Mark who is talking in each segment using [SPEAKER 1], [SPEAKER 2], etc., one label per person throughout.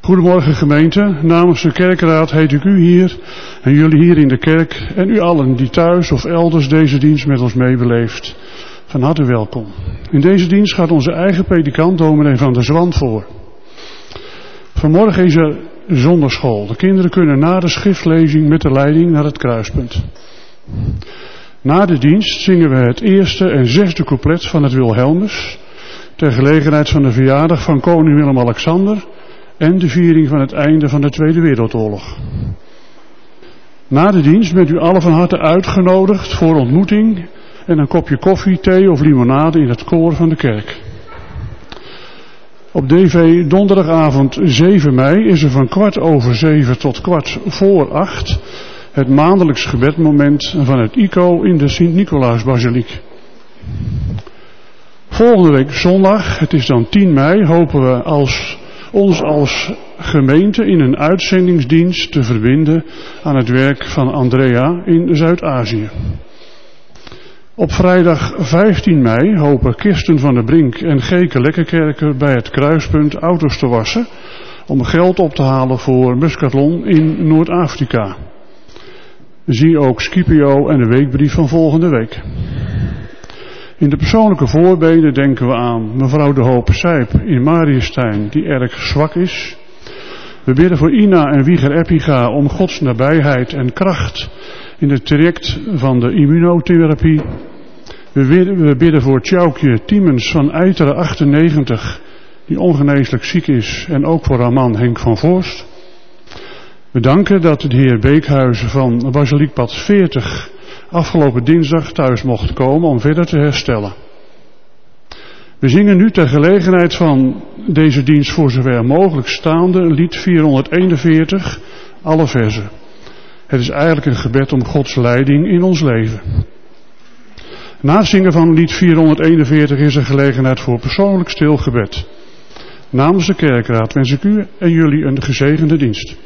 [SPEAKER 1] Goedemorgen gemeente, namens de kerkraad heet ik u hier en jullie hier in de kerk en u allen die thuis of elders deze dienst met ons meebeleeft. Van harte welkom. In deze dienst gaat onze eigen predikant dominee van der Zwant voor. Vanmorgen is er zondagschool. De kinderen kunnen na de schriftlezing met de leiding naar het kruispunt. Na de dienst zingen we het eerste en zesde couplet van het Wilhelmus ter gelegenheid van de verjaardag van koning Willem-Alexander en de viering van het einde van de Tweede Wereldoorlog. Na de dienst bent u allen van harte uitgenodigd voor ontmoeting en een kopje koffie, thee of limonade in het koor van de kerk. Op DV donderdagavond 7 mei is er van 7:15 tot 7:15 het maandelijks gebedmoment van het ICO in de Sint-Nicolaasbasiliek. Volgende week zondag, het is dan 10 mei, hopen we ons als gemeente in een uitzendingsdienst te verbinden aan het werk van Andrea in Zuid-Azië. Op vrijdag 15 mei hopen Kirsten van der Brink en Geke Lekkerkerker bij het kruispunt auto's te wassen om geld op te halen voor Muscatlon in Noord-Afrika. Zie ook Scipio en de weekbrief van volgende week. In de persoonlijke voorbeden denken we aan mevrouw de Hoop Sijp in Mariëstein die erg zwak is. We bidden voor Ina en Wieger Epiga om Gods nabijheid en kracht in het traject van de immunotherapie. We bidden voor Tjoukje Tiemens van Eiteren 98, die ongeneeslijk ziek is, en ook voor haar man Henk van Voorst. We danken dat de heer Beekhuizen van Basiliekpad 40 afgelopen dinsdag thuis mocht komen om verder te herstellen. We zingen nu ter gelegenheid van deze dienst voor zover mogelijk staande lied 441, alle verzen. Het is eigenlijk een gebed om Gods leiding in ons leven. Na het zingen van lied 441 is er gelegenheid voor persoonlijk stil gebed. Namens de kerkraad wens ik u en jullie een gezegende dienst.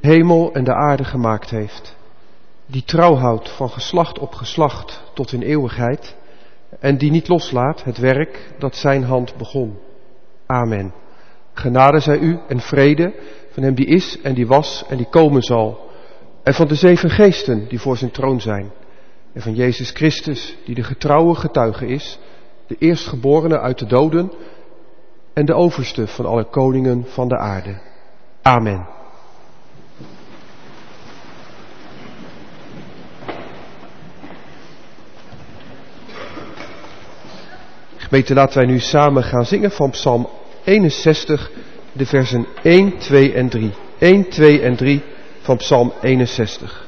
[SPEAKER 2] hemel en de aarde gemaakt heeft, die trouw houdt van geslacht op geslacht tot in eeuwigheid en die niet loslaat het werk dat zijn hand begon. Amen. Genade zij u en vrede van hem die is en die was en die komen zal, en van de 7 geesten die voor zijn troon zijn, en van Jezus Christus die de getrouwe getuige is, de eerstgeborene uit de doden en de overste van alle koningen van de aarde. Amen. Gemeente, laten wij nu samen gaan zingen van Psalm 61, de versen 1, 2 en 3. 1, 2 en 3 van Psalm 61.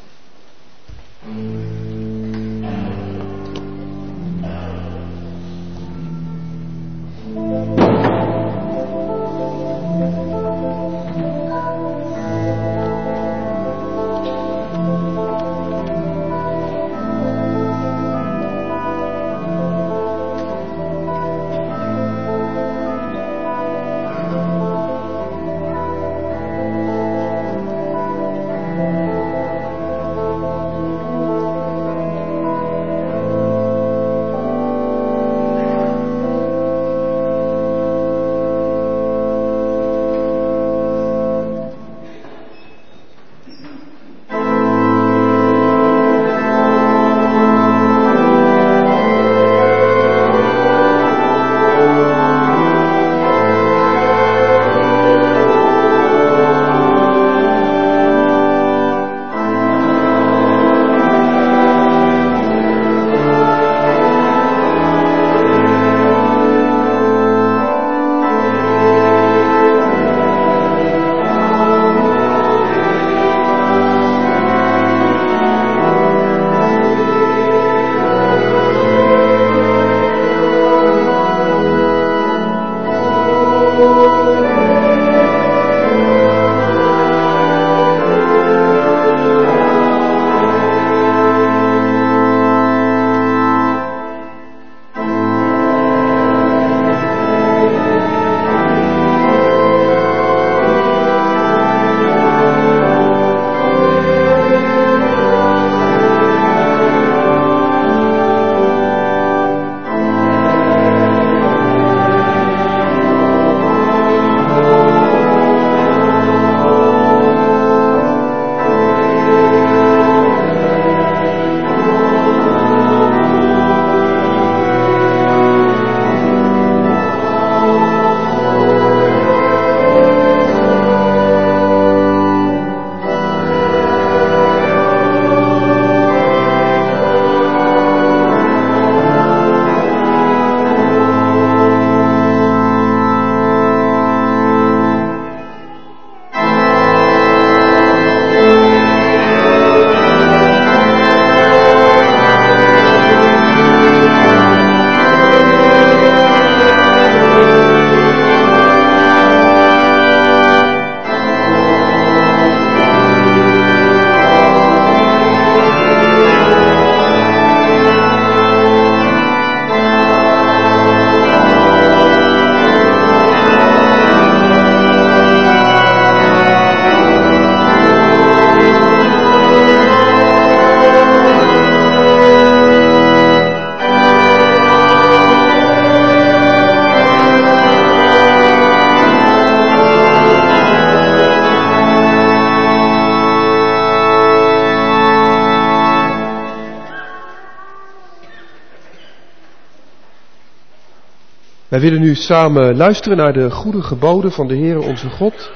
[SPEAKER 2] Wij willen nu samen luisteren naar de goede geboden van de Heere onze God,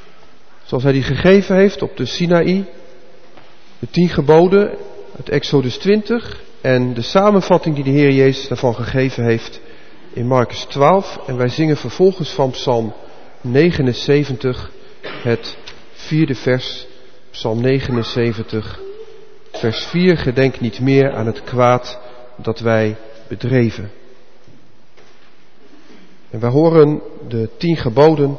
[SPEAKER 2] zoals Hij die gegeven heeft op de Sinaï, de 10 geboden uit Exodus 20 en de samenvatting die de Heer Jezus daarvan gegeven heeft in Markus 12. En wij zingen vervolgens van Psalm 79, het 4e vers, Psalm 79, vers 4, gedenk niet meer aan het kwaad dat wij bedreven. En wij horen de 10 geboden.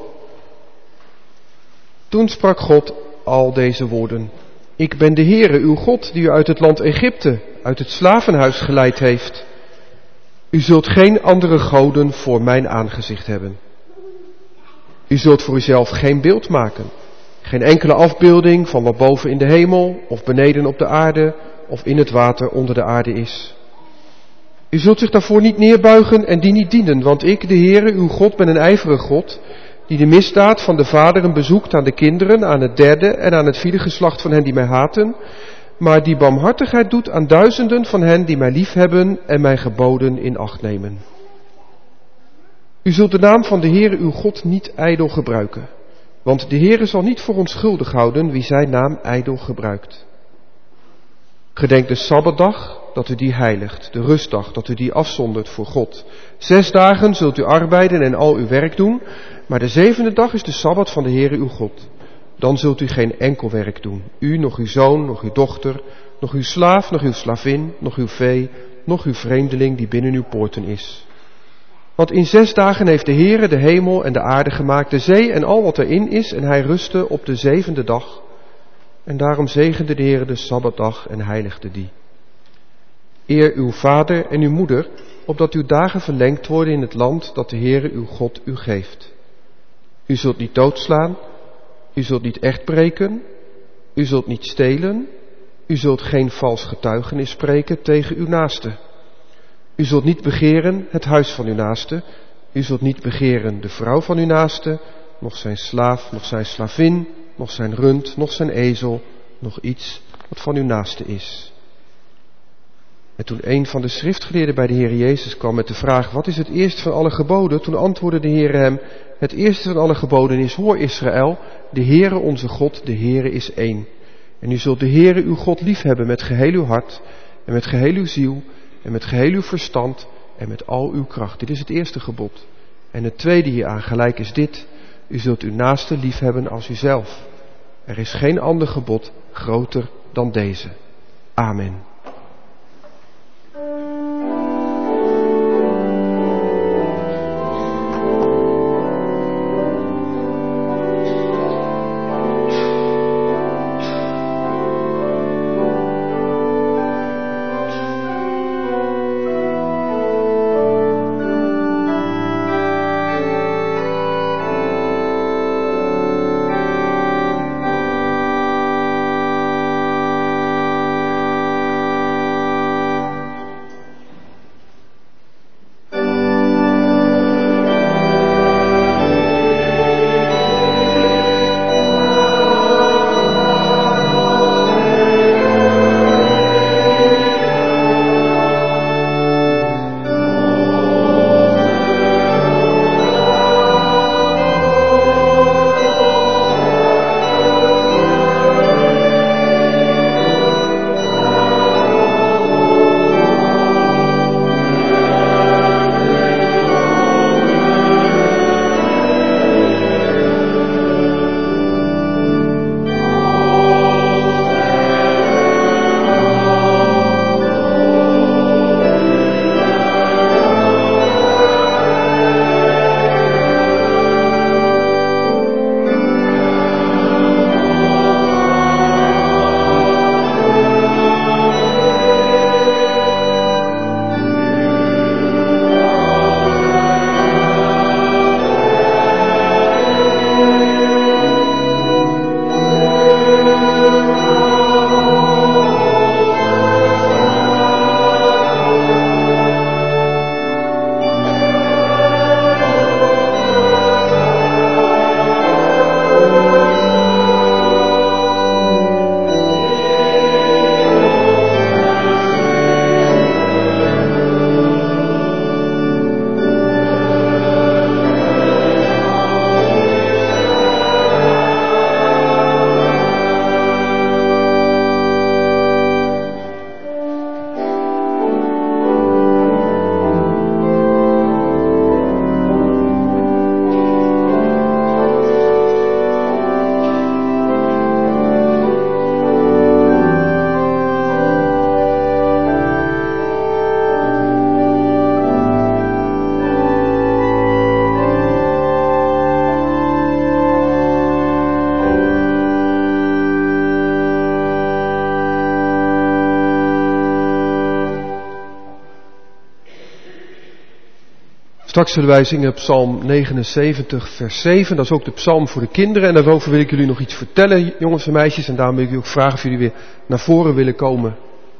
[SPEAKER 2] Toen sprak God al deze woorden. Ik ben de Heere, uw God, die u uit het land Egypte, uit het slavenhuis geleid heeft. U zult geen andere goden voor mijn aangezicht hebben. U zult voor uzelf geen beeld maken, Geen enkele afbeelding van wat boven in de hemel of beneden op de aarde of in het water onder de aarde is. U zult zich daarvoor niet neerbuigen en die niet dienen, want ik, de Heere, uw God, ben een ijverige God, die de misdaad van de vaderen bezoekt aan de kinderen, aan het derde en aan het vierde geslacht van hen die mij haten, maar die barmhartigheid doet aan duizenden van hen die mij liefhebben en mijn geboden in acht nemen. U zult de naam van de Heere uw God niet ijdel gebruiken, want de Heere zal niet voor onschuldig houden wie zijn naam ijdel gebruikt. Gedenk de Sabbatdag, dat u die heiligt, de rustdag, dat u die afzondert voor God. 6 dagen zult u arbeiden en al uw werk doen, maar de 7e dag is de Sabbat van de Heere uw God. Dan zult u geen enkel werk doen, u, nog uw zoon, nog uw dochter, nog uw slaaf, nog uw slavin, nog uw vee, nog uw vreemdeling die binnen uw poorten is. Want in 6 dagen heeft de Heere de hemel en de aarde gemaakt, de zee en al wat erin is, en hij rustte op de 7e dag. En daarom zegende de Heere de Sabbatdag en heiligde die. Eer uw vader en uw moeder, opdat uw dagen verlengd worden in het land dat de Heere uw God u geeft. U zult niet doodslaan, u zult niet echtbreken, u zult niet stelen, u zult geen vals getuigenis spreken tegen uw naaste. U zult niet begeren het huis van uw naaste, u zult niet begeren de vrouw van uw naaste, noch zijn slaaf, noch zijn slavin, noch zijn rund, noch zijn ezel, nog iets wat van uw naaste is. En toen een van de schriftgeleerden bij de Heer Jezus kwam met de vraag, wat is het eerste van alle geboden? Toen antwoordde de Heer hem, het eerste van alle geboden is, hoor Israël, de Heere onze God, de Heere is één. En u zult de Heere uw God liefhebben met geheel uw hart, en met geheel uw ziel, en met geheel uw verstand, en met al uw kracht. Dit is het eerste gebod. En het tweede hieraan gelijk is dit, u zult uw naaste liefhebben als uzelf. Er is geen ander gebod groter dan deze. Amen. Straks zullen wij zingen Psalm 79, vers 7. Dat is ook de psalm voor de kinderen. En daarover wil ik jullie nog iets vertellen, jongens en meisjes. En daarom wil ik jullie ook vragen of jullie weer naar voren willen komen.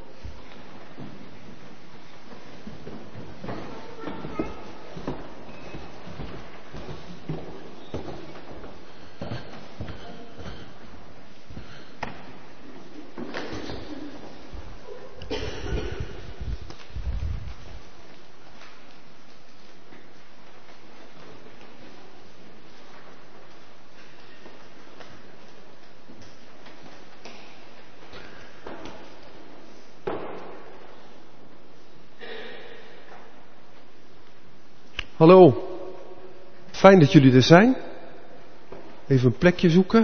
[SPEAKER 2] Hallo, fijn dat jullie er zijn. Even een plekje zoeken.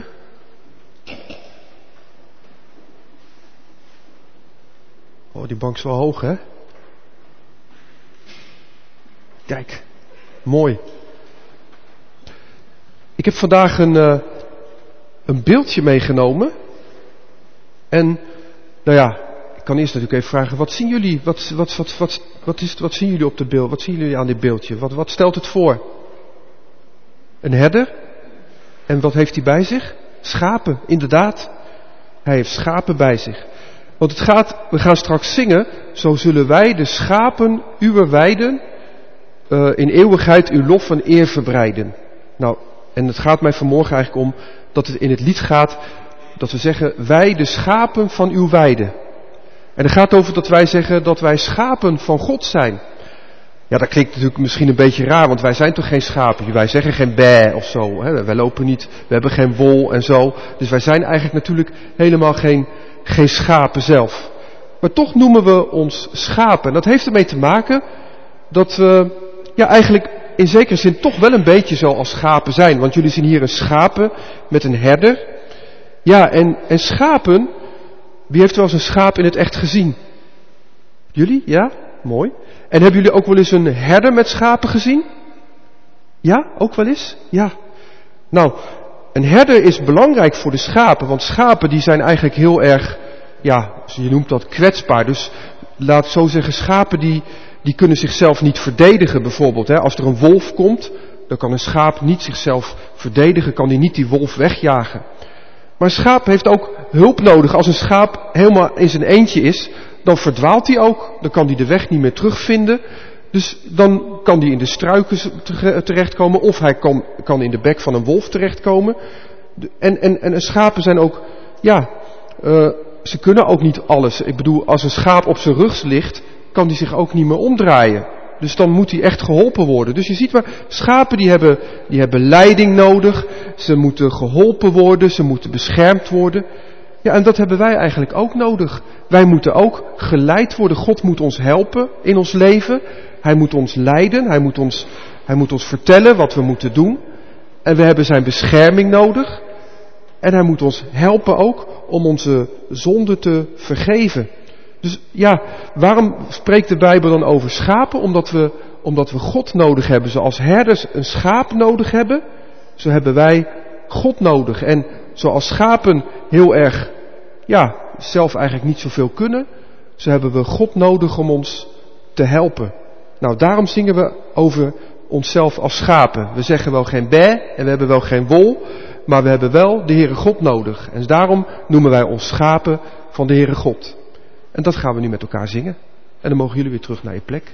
[SPEAKER 2] Oh, die bank is wel hoog, hè? Kijk, mooi. Ik heb vandaag een beeldje meegenomen. En, nou ja, ik kan eerst natuurlijk even vragen, wat zien jullie? Wat zien jullie op de beeld? Wat zien jullie aan dit beeldje? Wat stelt het voor? Een herder. En wat heeft hij bij zich? Schapen, inderdaad. Hij heeft schapen bij zich. Want we gaan straks zingen, zo zullen wij de schapen uwer weiden, in eeuwigheid uw lof en eer verbreiden. Nou, en het gaat mij vanmorgen eigenlijk om dat het in het lied gaat, dat we zeggen, wij de schapen van uw weide. En het gaat over dat wij zeggen dat wij schapen van God zijn. Ja, dat klinkt natuurlijk misschien een beetje raar, want wij zijn toch geen schapen. Wij zeggen geen bè of zo. Hè? Wij lopen niet, we hebben geen wol en zo. Dus wij zijn eigenlijk natuurlijk helemaal geen schapen zelf. Maar toch noemen we ons schapen. En dat heeft ermee te maken dat we eigenlijk in zekere zin toch wel een beetje zo als schapen zijn. Want jullie zien hier een schapen met een herder. Ja, en schapen, wie heeft wel eens een schaap in het echt gezien? Jullie? Ja? Mooi. En hebben jullie ook wel eens een herder met schapen gezien? Ja, ook wel eens? Ja. Nou, een herder is belangrijk voor de schapen, want schapen die zijn eigenlijk heel erg, ja, je noemt dat kwetsbaar. Dus laat ik zo zeggen, schapen die kunnen zichzelf niet verdedigen bijvoorbeeld. Hè. Als er een wolf komt, dan kan een schaap niet zichzelf verdedigen, kan hij niet die wolf wegjagen. Maar een schaap heeft ook hulp nodig. Als een schaap helemaal in zijn eentje is, dan verdwaalt hij ook. Dan kan hij de weg niet meer terugvinden. Dus dan kan hij in de struiken terechtkomen. Of hij kan in de bek van een wolf terechtkomen. En schapen zijn ook, ze kunnen ook niet alles. Ik bedoel, als een schaap op zijn rug ligt, kan hij zich ook niet meer omdraaien. Dus dan moet hij echt geholpen worden. Dus je ziet maar, schapen die hebben leiding nodig. Ze moeten geholpen worden, ze moeten beschermd worden. Ja, en dat hebben wij eigenlijk ook nodig. Wij moeten ook geleid worden. God moet ons helpen in ons leven. Hij moet ons leiden. Hij moet ons vertellen wat we moeten doen. En we hebben zijn bescherming nodig. En hij moet ons helpen ook om onze zonden te vergeven. Dus ja, waarom spreekt de Bijbel dan over schapen? Omdat we God nodig hebben. Zoals herders een schaap nodig hebben, zo hebben wij God nodig. En zoals schapen heel erg, zelf eigenlijk niet zoveel kunnen, zo hebben we God nodig om ons te helpen. Nou, daarom zingen we over onszelf als schapen. We zeggen wel geen bè en we hebben wel geen wol, maar we hebben wel de Heere God nodig. En daarom noemen wij ons schapen van de Heere God. En dat gaan we nu met elkaar zingen. En dan mogen jullie weer terug naar je plek.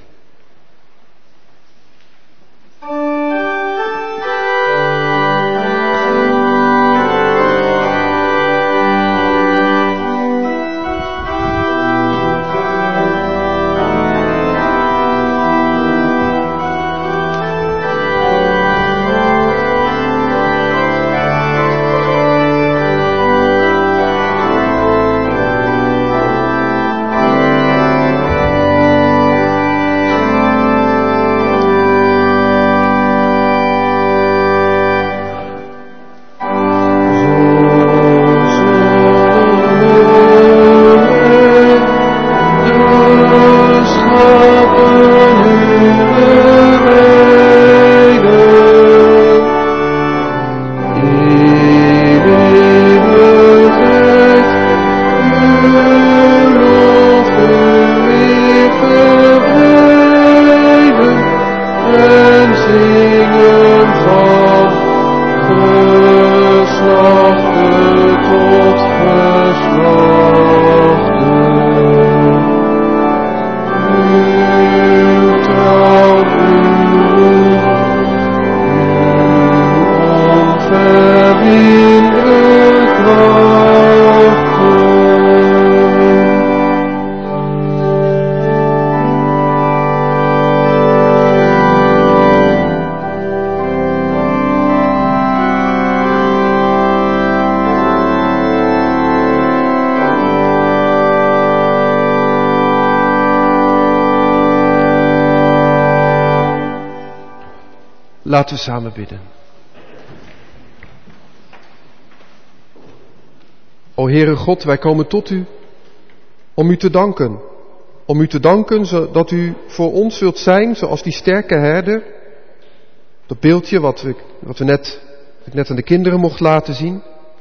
[SPEAKER 2] zingen van geslachte tot geslachte. Uw trouw, uw onverwinde krachten. Laten we samen bidden. O Heere God, wij komen tot u om u te danken. Om u te danken zodat u voor ons wilt zijn zoals die sterke herder. Dat beeldje wat ik net aan de kinderen mocht laten zien.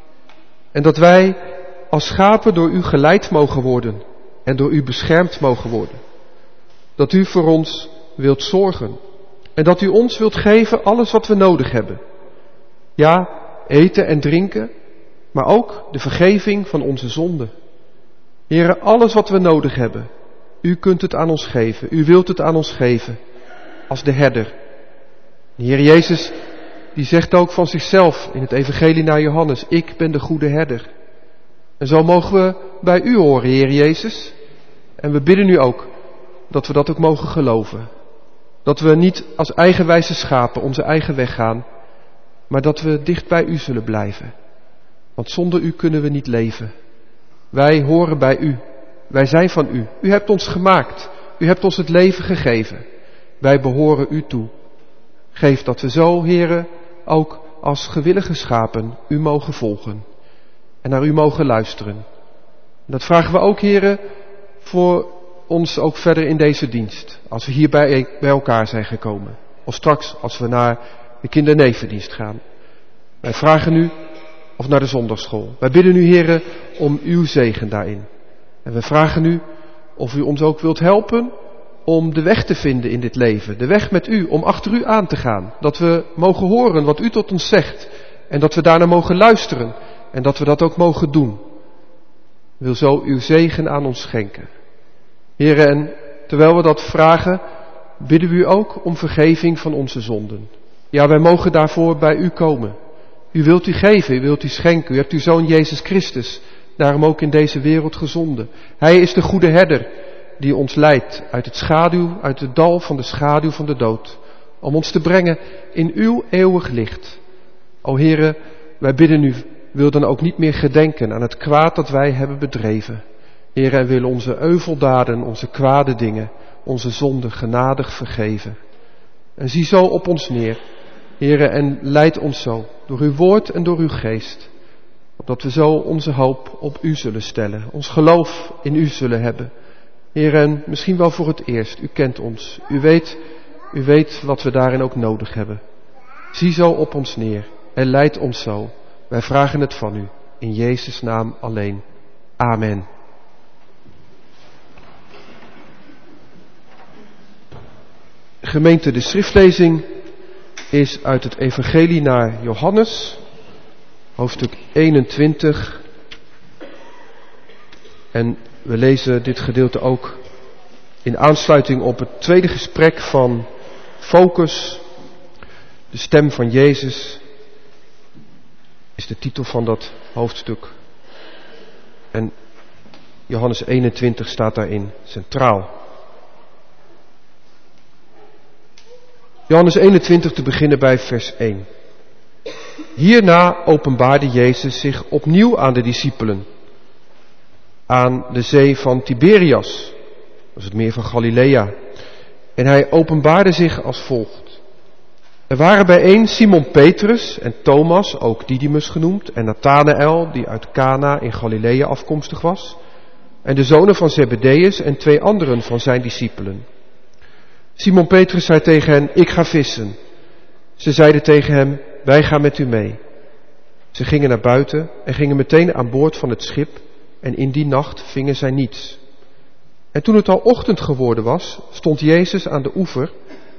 [SPEAKER 2] En dat wij als schapen door u geleid mogen worden en door u beschermd mogen worden. Dat u voor ons wilt zorgen. En dat u ons wilt geven alles wat we nodig hebben. Ja, eten en drinken, maar ook de vergeving van onze zonden. Heere, alles wat we nodig hebben, u kunt het aan ons geven. U wilt het aan ons geven, als de herder. De Heer Jezus, die zegt ook van zichzelf in het evangelie naar Johannes, ik ben de goede herder. En zo mogen we bij u horen, Heer Jezus. En we bidden u ook, dat we dat ook mogen geloven. Dat we niet als eigenwijze schapen onze eigen weg gaan, maar dat we dicht bij u zullen blijven. Want zonder u kunnen we niet leven. Wij horen bij u. Wij zijn van u. U hebt ons gemaakt. U hebt ons het leven gegeven. Wij behoren u toe. Geef dat we zo, Heere, ook als gewillige schapen u mogen volgen. En naar u mogen luisteren. En dat vragen we ook, Heere, voor ons ook verder in deze dienst. Als we hier bij elkaar zijn gekomen. Of straks als we naar de kindernevendienst gaan. Wij vragen u, of naar de zondagschool. Wij bidden u, Heere, om uw zegen daarin. En we vragen u of u ons ook wilt helpen om de weg te vinden in dit leven. De weg met u, om achter u aan te gaan. Dat we mogen horen wat u tot ons zegt. En dat we daarna mogen luisteren. En dat we dat ook mogen doen. Wil zo uw zegen aan ons schenken. Heere, en terwijl we dat vragen, bidden we u ook om vergeving van onze zonden. Ja, wij mogen daarvoor bij u komen. U wilt u geven, u wilt u schenken. U hebt uw Zoon Jezus Christus, daarom ook in deze wereld gezonden. Hij is de goede herder die ons leidt uit het dal van de schaduw van de dood. Om ons te brengen in uw eeuwig licht. O Heere, wij bidden u, wil dan ook niet meer gedenken aan het kwaad dat wij hebben bedreven. Heere, en wil onze euveldaden, onze kwade dingen, onze zonden genadig vergeven. En zie zo op ons neer, Heere, en leid ons zo, door uw woord en door uw geest. Opdat we zo onze hoop op u zullen stellen, ons geloof in u zullen hebben. Heere, en misschien wel voor het eerst, u kent ons, u weet wat we daarin ook nodig hebben. Zie zo op ons neer en leid ons zo. Wij vragen het van u, in Jezus' naam alleen. Amen. Gemeente, de schriftlezing is uit het evangelie naar Johannes, hoofdstuk 21. En we lezen dit gedeelte ook in aansluiting op het tweede gesprek van Focus. De stem van Jezus is de titel van dat hoofdstuk. En Johannes 21 staat daarin centraal. Johannes 21 te beginnen bij vers 1. Hierna openbaarde Jezus zich opnieuw aan de discipelen. Aan de zee van Tiberias, dat is het meer van Galilea. En hij openbaarde zich als volgt. Er waren bijeen Simon Petrus en Thomas, ook Didymus genoemd, en Nathanael, die uit Cana in Galilea afkomstig was, en de zonen van Zebedeus en 2 anderen van zijn discipelen. Simon Petrus zei tegen hen, ik ga vissen. Ze zeiden tegen hem, wij gaan met u mee. Ze gingen naar buiten en gingen meteen aan boord van het schip en in die nacht vingen zij niets. En toen het al ochtend geworden was, stond Jezus aan de oever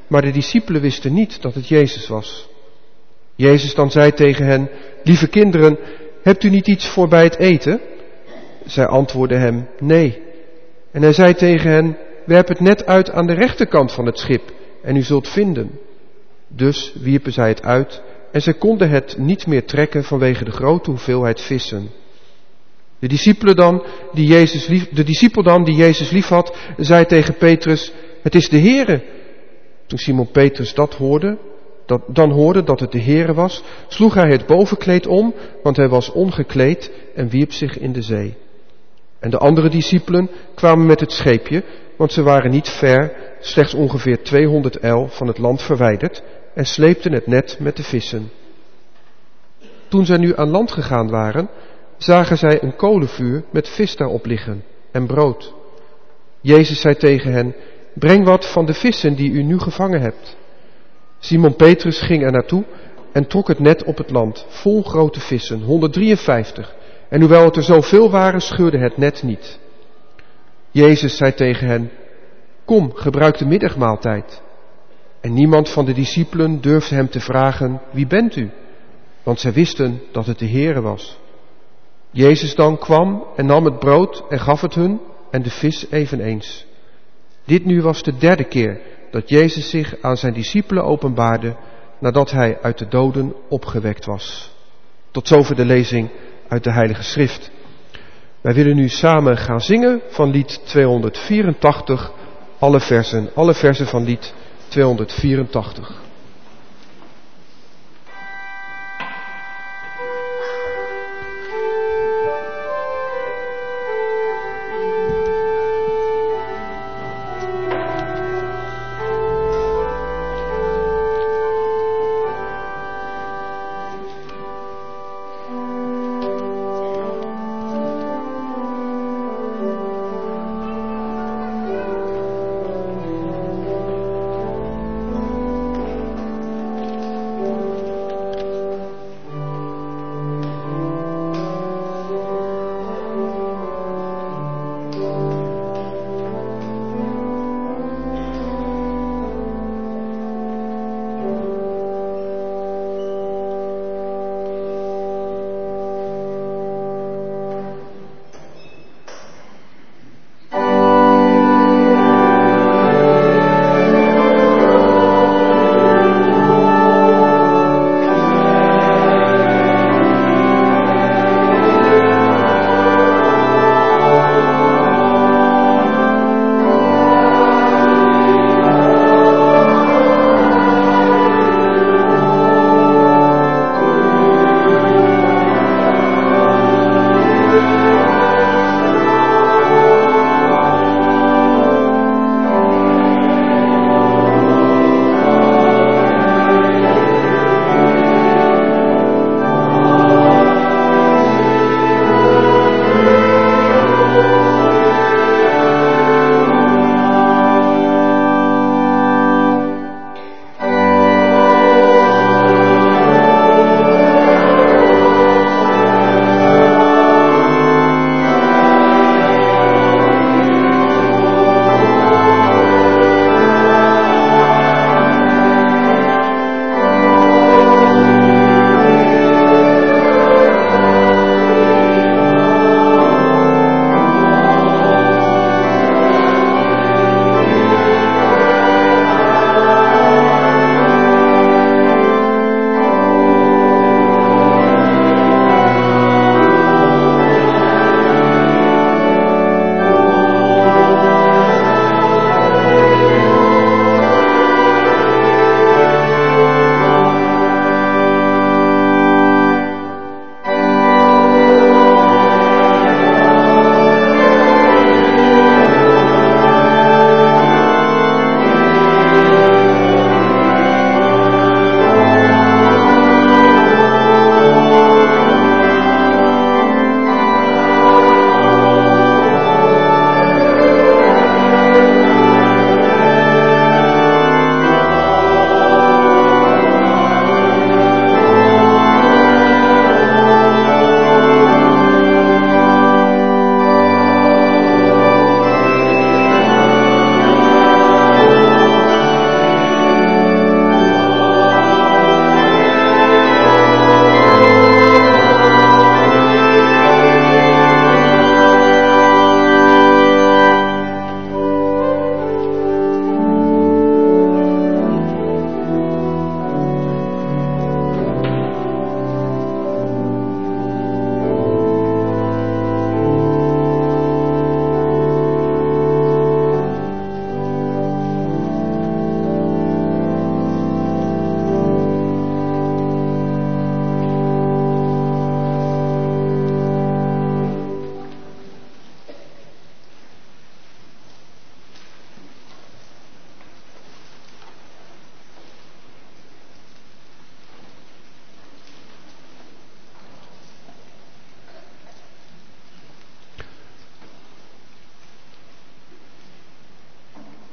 [SPEAKER 2] maar de discipelen wisten niet dat het Jezus was. Jezus dan zei tegen hen: lieve kinderen, hebt u niet iets voor bij het eten? Zij antwoordden hem: nee. En hij zei tegen hen: werp het net uit aan de rechterkant van het schip en u zult vinden. Dus wierpen zij het uit en zij konden het niet meer trekken vanwege de grote hoeveelheid vissen. De discipel dan die Jezus lief had, zei tegen Petrus: het is de Heere. Toen Simon Petrus dat hoorde dat het de Heere was, sloeg hij het bovenkleed om, want hij was ongekleed, en wierp zich in de zee. En de andere discipelen kwamen met het scheepje, want ze waren niet ver, slechts ongeveer 200 el van het land verwijderd, en sleepten het net met de vissen. Toen zij nu aan land gegaan waren, zagen zij een kolenvuur met vis daarop liggen en brood. Jezus zei tegen hen: breng wat van de vissen die u nu gevangen hebt. Simon Petrus ging er naartoe en trok het net op het land, vol grote vissen, 153. En hoewel het er zoveel waren, scheurde het net niet. Jezus zei tegen hen: kom, gebruik de middagmaaltijd. En niemand van de discipelen durfde hem te vragen: wie bent u? Want zij wisten dat het de Heere was. Jezus dan kwam en nam het brood en gaf het hun en de vis eveneens. Dit nu was de derde keer dat Jezus zich aan zijn discipelen openbaarde nadat hij uit de doden opgewekt was. Tot zover de lezing uit de Heilige Schrift. Wij willen nu samen gaan zingen van lied 284, alle versen van lied 284.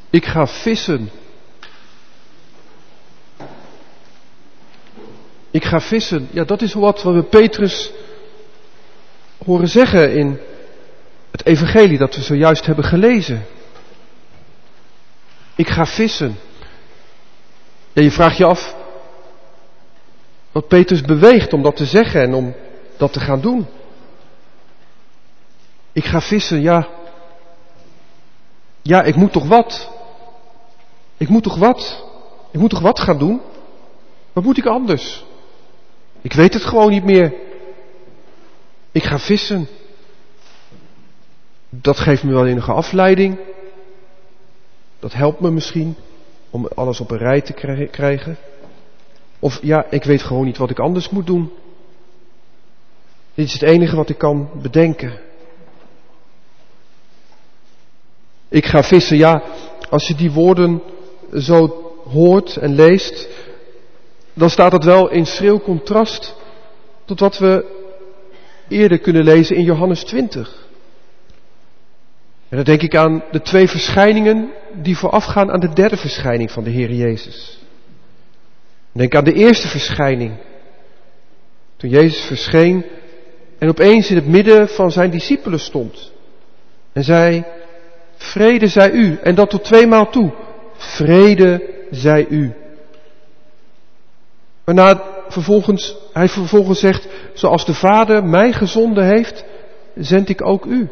[SPEAKER 2] Ik ga vissen. Ik ga vissen. Ja, dat is wat we Petrus horen zeggen in het evangelie dat we zojuist hebben gelezen. Ik ga vissen. Ja, je vraagt je af wat Petrus beweegt om dat te zeggen en om dat te gaan doen. Ik ga vissen, ja. Ja, ik moet toch wat? Ik moet toch wat gaan doen? Wat moet ik anders? Ik weet het gewoon niet meer. Ik ga vissen. Dat geeft me wel enige afleiding. Dat helpt me misschien om alles op een rij te krijgen. Of ja, ik weet gewoon niet wat ik anders moet doen. Dit is het enige wat ik kan bedenken. Ik ga vissen, ja, als je die woorden zo hoort en leest, dan staat dat wel in schril contrast tot wat we eerder kunnen lezen in Johannes 20. En dan denk ik aan de 2 verschijningen die voorafgaan aan de 3e verschijning van de Heer Jezus. Denk aan de eerste verschijning. Toen Jezus verscheen en opeens in het midden van zijn discipelen stond. En zei, vrede zij u. En dat tot 2 maal toe. Vrede zij u. Waarna hij vervolgens zegt, zoals de Vader mij gezonden heeft, zend ik ook u.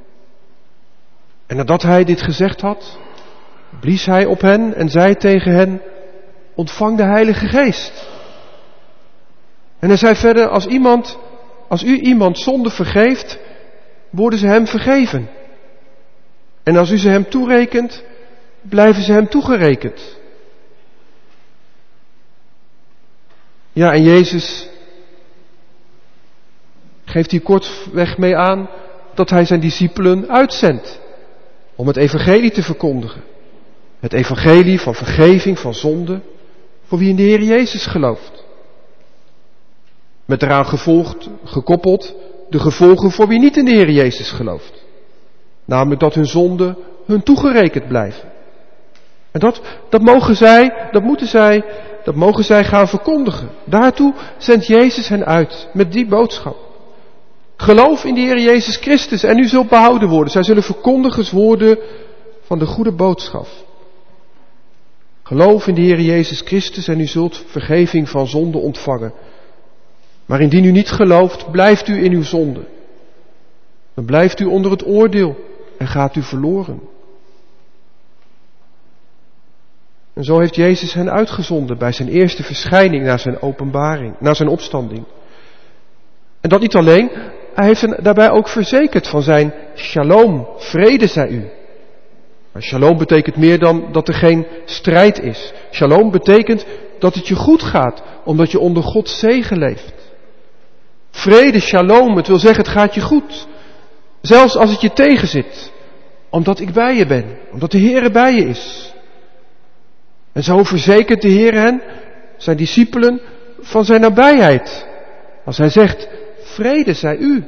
[SPEAKER 2] En nadat hij dit gezegd had, blies hij op hen en zei tegen hen, ontvang de Heilige Geest. En hij zei verder, als u iemand zonde vergeeft, worden ze hem vergeven. En als u ze hem toerekent, blijven ze hem toegerekend. Ja, en Jezus geeft hier kortweg mee aan dat hij zijn discipelen uitzendt om het evangelie te verkondigen. Het evangelie van vergeving van zonde voor wie in de Heer Jezus gelooft. Met eraan gekoppeld de gevolgen voor wie niet in de Heer Jezus gelooft. Namelijk dat hun zonden hun toegerekend blijven. En dat mogen zij gaan verkondigen. Daartoe zendt Jezus hen uit met die boodschap. Geloof in de Heer Jezus Christus en u zult behouden worden. Zij zullen verkondigers worden van de goede boodschap. Geloof in de Heer Jezus Christus en u zult vergeving van zonde ontvangen. Maar indien u niet gelooft, blijft u in uw zonde. Dan blijft u onder het oordeel en gaat u verloren. En zo heeft Jezus hen uitgezonden bij zijn eerste verschijning na zijn openbaring, na zijn opstanding. En dat niet alleen, hij heeft hen daarbij ook verzekerd van zijn shalom, vrede zij u. Maar shalom betekent meer dan dat er geen strijd is. Shalom betekent dat het je goed gaat, omdat je onder Gods zegen leeft. Vrede, shalom, het wil zeggen het gaat je goed. Zelfs als het je tegenzit. Omdat ik bij je ben. Omdat de Heer bij je is. En zo verzekert de Heer hen, zijn discipelen, van zijn nabijheid. Als hij zegt, vrede zij u.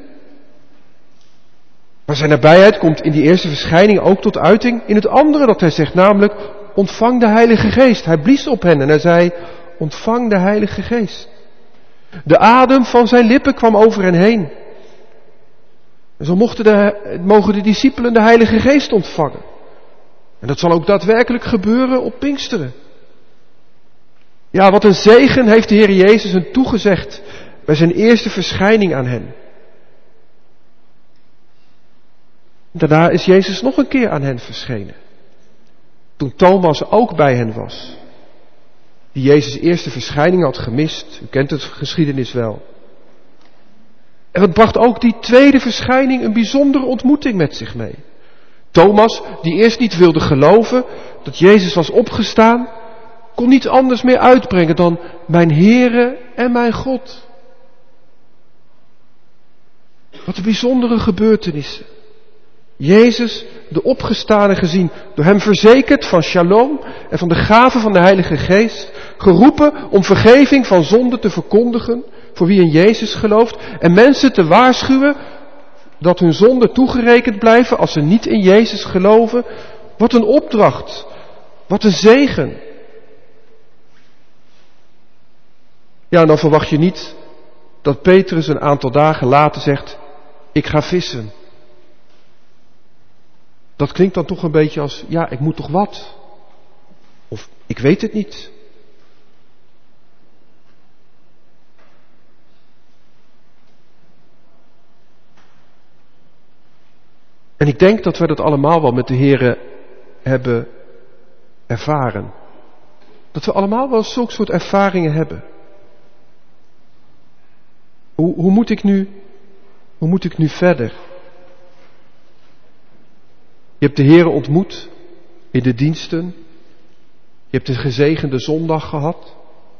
[SPEAKER 2] Maar zijn nabijheid komt in die eerste verschijning ook tot uiting in het andere dat hij zegt, namelijk, ontvang de Heilige Geest. Hij blies op hen en hij zei, ontvang de Heilige Geest. De adem van zijn lippen kwam over hen heen. En zo mogen de discipelen de Heilige Geest ontvangen. En dat zal ook daadwerkelijk gebeuren op Pinksteren. Ja, wat een zegen heeft de Heer Jezus hen toegezegd bij zijn eerste verschijning aan hen. Daarna is Jezus nog een keer aan hen verschenen. Toen Thomas ook bij hen was. Die Jezus' eerste verschijning had gemist. U kent het geschiedenis wel. En het bracht ook die tweede verschijning een bijzondere ontmoeting met zich mee. Thomas, die eerst niet wilde geloven dat Jezus was opgestaan, kon niet anders meer uitbrengen dan mijn Heere en mijn God. Wat een bijzondere gebeurtenissen. Jezus, de opgestane gezien, door hem verzekerd van shalom en van de gave van de Heilige Geest, geroepen om vergeving van zonde te verkondigen voor wie in Jezus gelooft en mensen te waarschuwen dat hun zonden toegerekend blijven als ze niet in Jezus geloven. Wat een opdracht Wat een zegen. Ja, en dan verwacht je niet dat Petrus een aantal dagen later zegt, ik ga vissen. Dat klinkt dan toch een beetje als, ja, ik moet toch wat? Of, ik weet het niet. En ik denk dat we dat allemaal wel met de Here hebben ervaren. Dat we allemaal wel zulke soort ervaringen hebben. Hoe moet ik nu verder? Je hebt de Here ontmoet in de diensten. Je hebt een gezegende zondag gehad.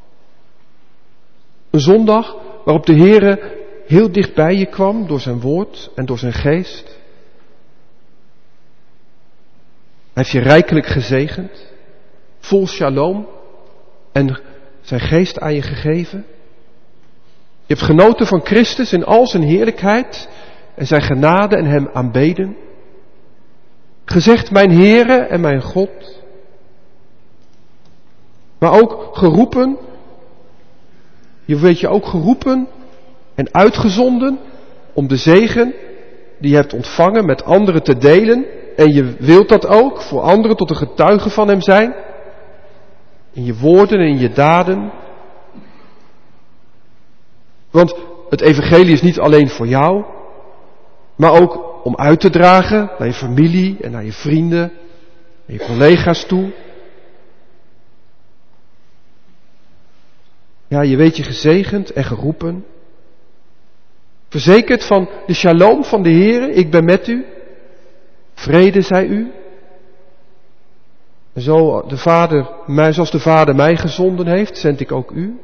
[SPEAKER 2] Een zondag waarop de Here heel dicht bij je kwam door zijn woord en door zijn geest. Hij heeft je rijkelijk gezegend, vol shalom en zijn geest aan je gegeven. Je hebt genoten van Christus in al zijn heerlijkheid en zijn genade en hem aanbeden. Gezegd, mijn Heere en mijn God. Maar ook geroepen, je ook geroepen en uitgezonden om de zegen die je hebt ontvangen met anderen te delen. En je wilt dat ook voor anderen tot een getuige van hem zijn. In je woorden en in je daden. Want het evangelie is niet alleen voor jou, maar ook om uit te dragen naar je familie en naar je vrienden en je collega's toe. Ja, je weet je gezegend en geroepen. Verzekerd van de shalom van de Heere, ik ben met u. Vrede zij u. En zoals de Vader mij gezonden heeft, zend ik ook u.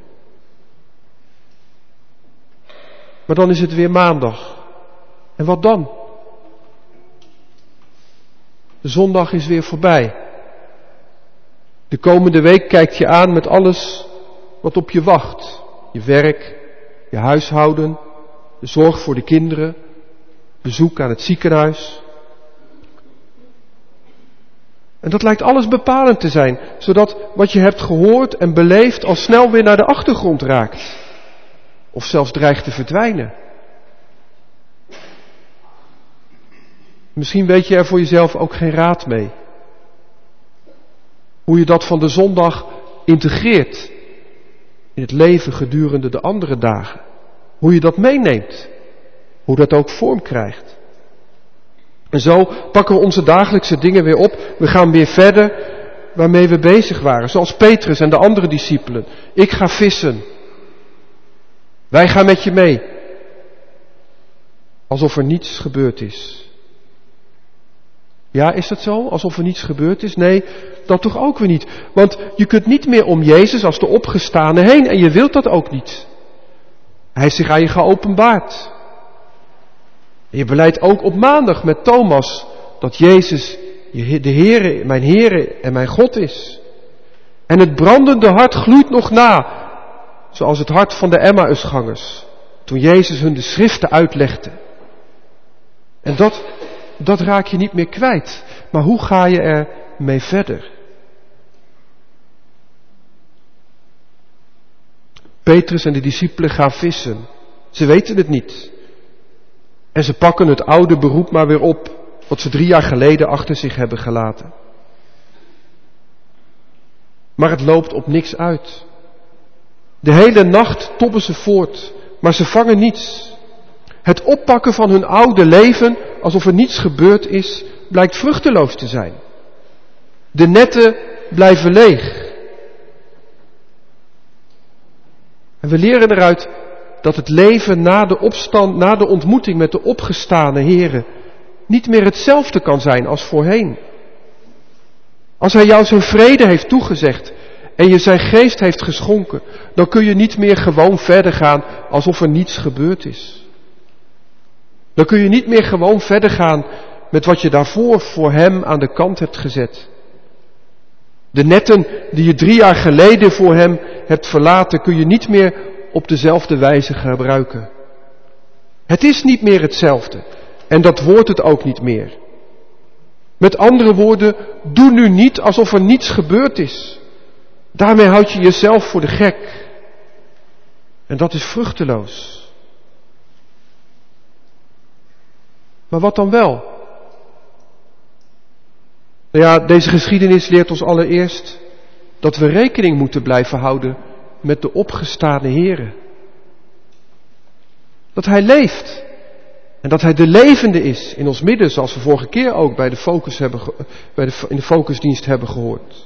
[SPEAKER 2] Maar dan is het weer maandag. En wat dan? De zondag is weer voorbij. De komende week kijkt je aan met alles wat op je wacht. Je werk, je huishouden, de zorg voor de kinderen, bezoek aan het ziekenhuis. En dat lijkt alles bepalend te zijn, zodat wat je hebt gehoord en beleefd al snel weer naar de achtergrond raakt. Of zelfs dreigt te verdwijnen. Misschien weet je er voor jezelf ook geen raad mee. Hoe je dat van de zondag integreert in het leven gedurende de andere dagen. Hoe je dat meeneemt. Hoe dat ook vorm krijgt. En zo pakken we onze dagelijkse dingen weer op. We gaan weer verder waarmee we bezig waren. Zoals Petrus en de andere discipelen. Ik ga vissen. Wij gaan met je mee. Alsof er niets gebeurd is. Ja, is dat zo? Alsof er niets gebeurd is? Nee, dat toch ook weer niet. Want je kunt niet meer om Jezus als de opgestane heen. En je wilt dat ook niet. Hij heeft zich aan je geopenbaard. En je beleidt ook op maandag met Thomas dat Jezus de Heere, mijn Heere en mijn God is. En het brandende hart gloeit nog na, zoals het hart van de Emmausgangers, toen Jezus hun de schriften uitlegde. En dat raak je niet meer kwijt. Maar hoe ga je er mee verder? Petrus en de discipelen gaan vissen. Ze weten het niet. En ze pakken het oude beroep maar weer op, wat ze 3 jaar geleden achter zich hebben gelaten. Maar het loopt op niks uit. De hele nacht tobben ze voort, maar ze vangen niets. Het oppakken van hun oude leven, alsof er niets gebeurd is, blijkt vruchteloos te zijn. De netten blijven leeg. En we leren eruit dat het leven na de opstand, na de ontmoeting met de opgestane Heere, niet meer hetzelfde kan zijn als voorheen. Als Hij jou zijn vrede heeft toegezegd en je zijn geest heeft geschonken, dan kun je niet meer gewoon verder gaan alsof er niets gebeurd is. Dan kun je niet meer gewoon verder gaan met wat je daarvoor voor Hem aan de kant hebt gezet. De netten die je 3 jaar geleden voor Hem hebt verlaten, kun je niet meer op dezelfde wijze gebruiken. Het is niet meer hetzelfde. En dat wordt het ook niet meer. Met andere woorden, doe nu niet alsof er niets gebeurd is. Daarmee houd je jezelf voor de gek. En dat is vruchteloos. Maar wat dan wel? Nou ja, deze geschiedenis leert ons allereerst dat we rekening moeten blijven houden met de opgestane Heere. Dat Hij leeft. En dat Hij de levende is in ons midden, zoals we vorige keer ook bij in de focusdienst hebben gehoord.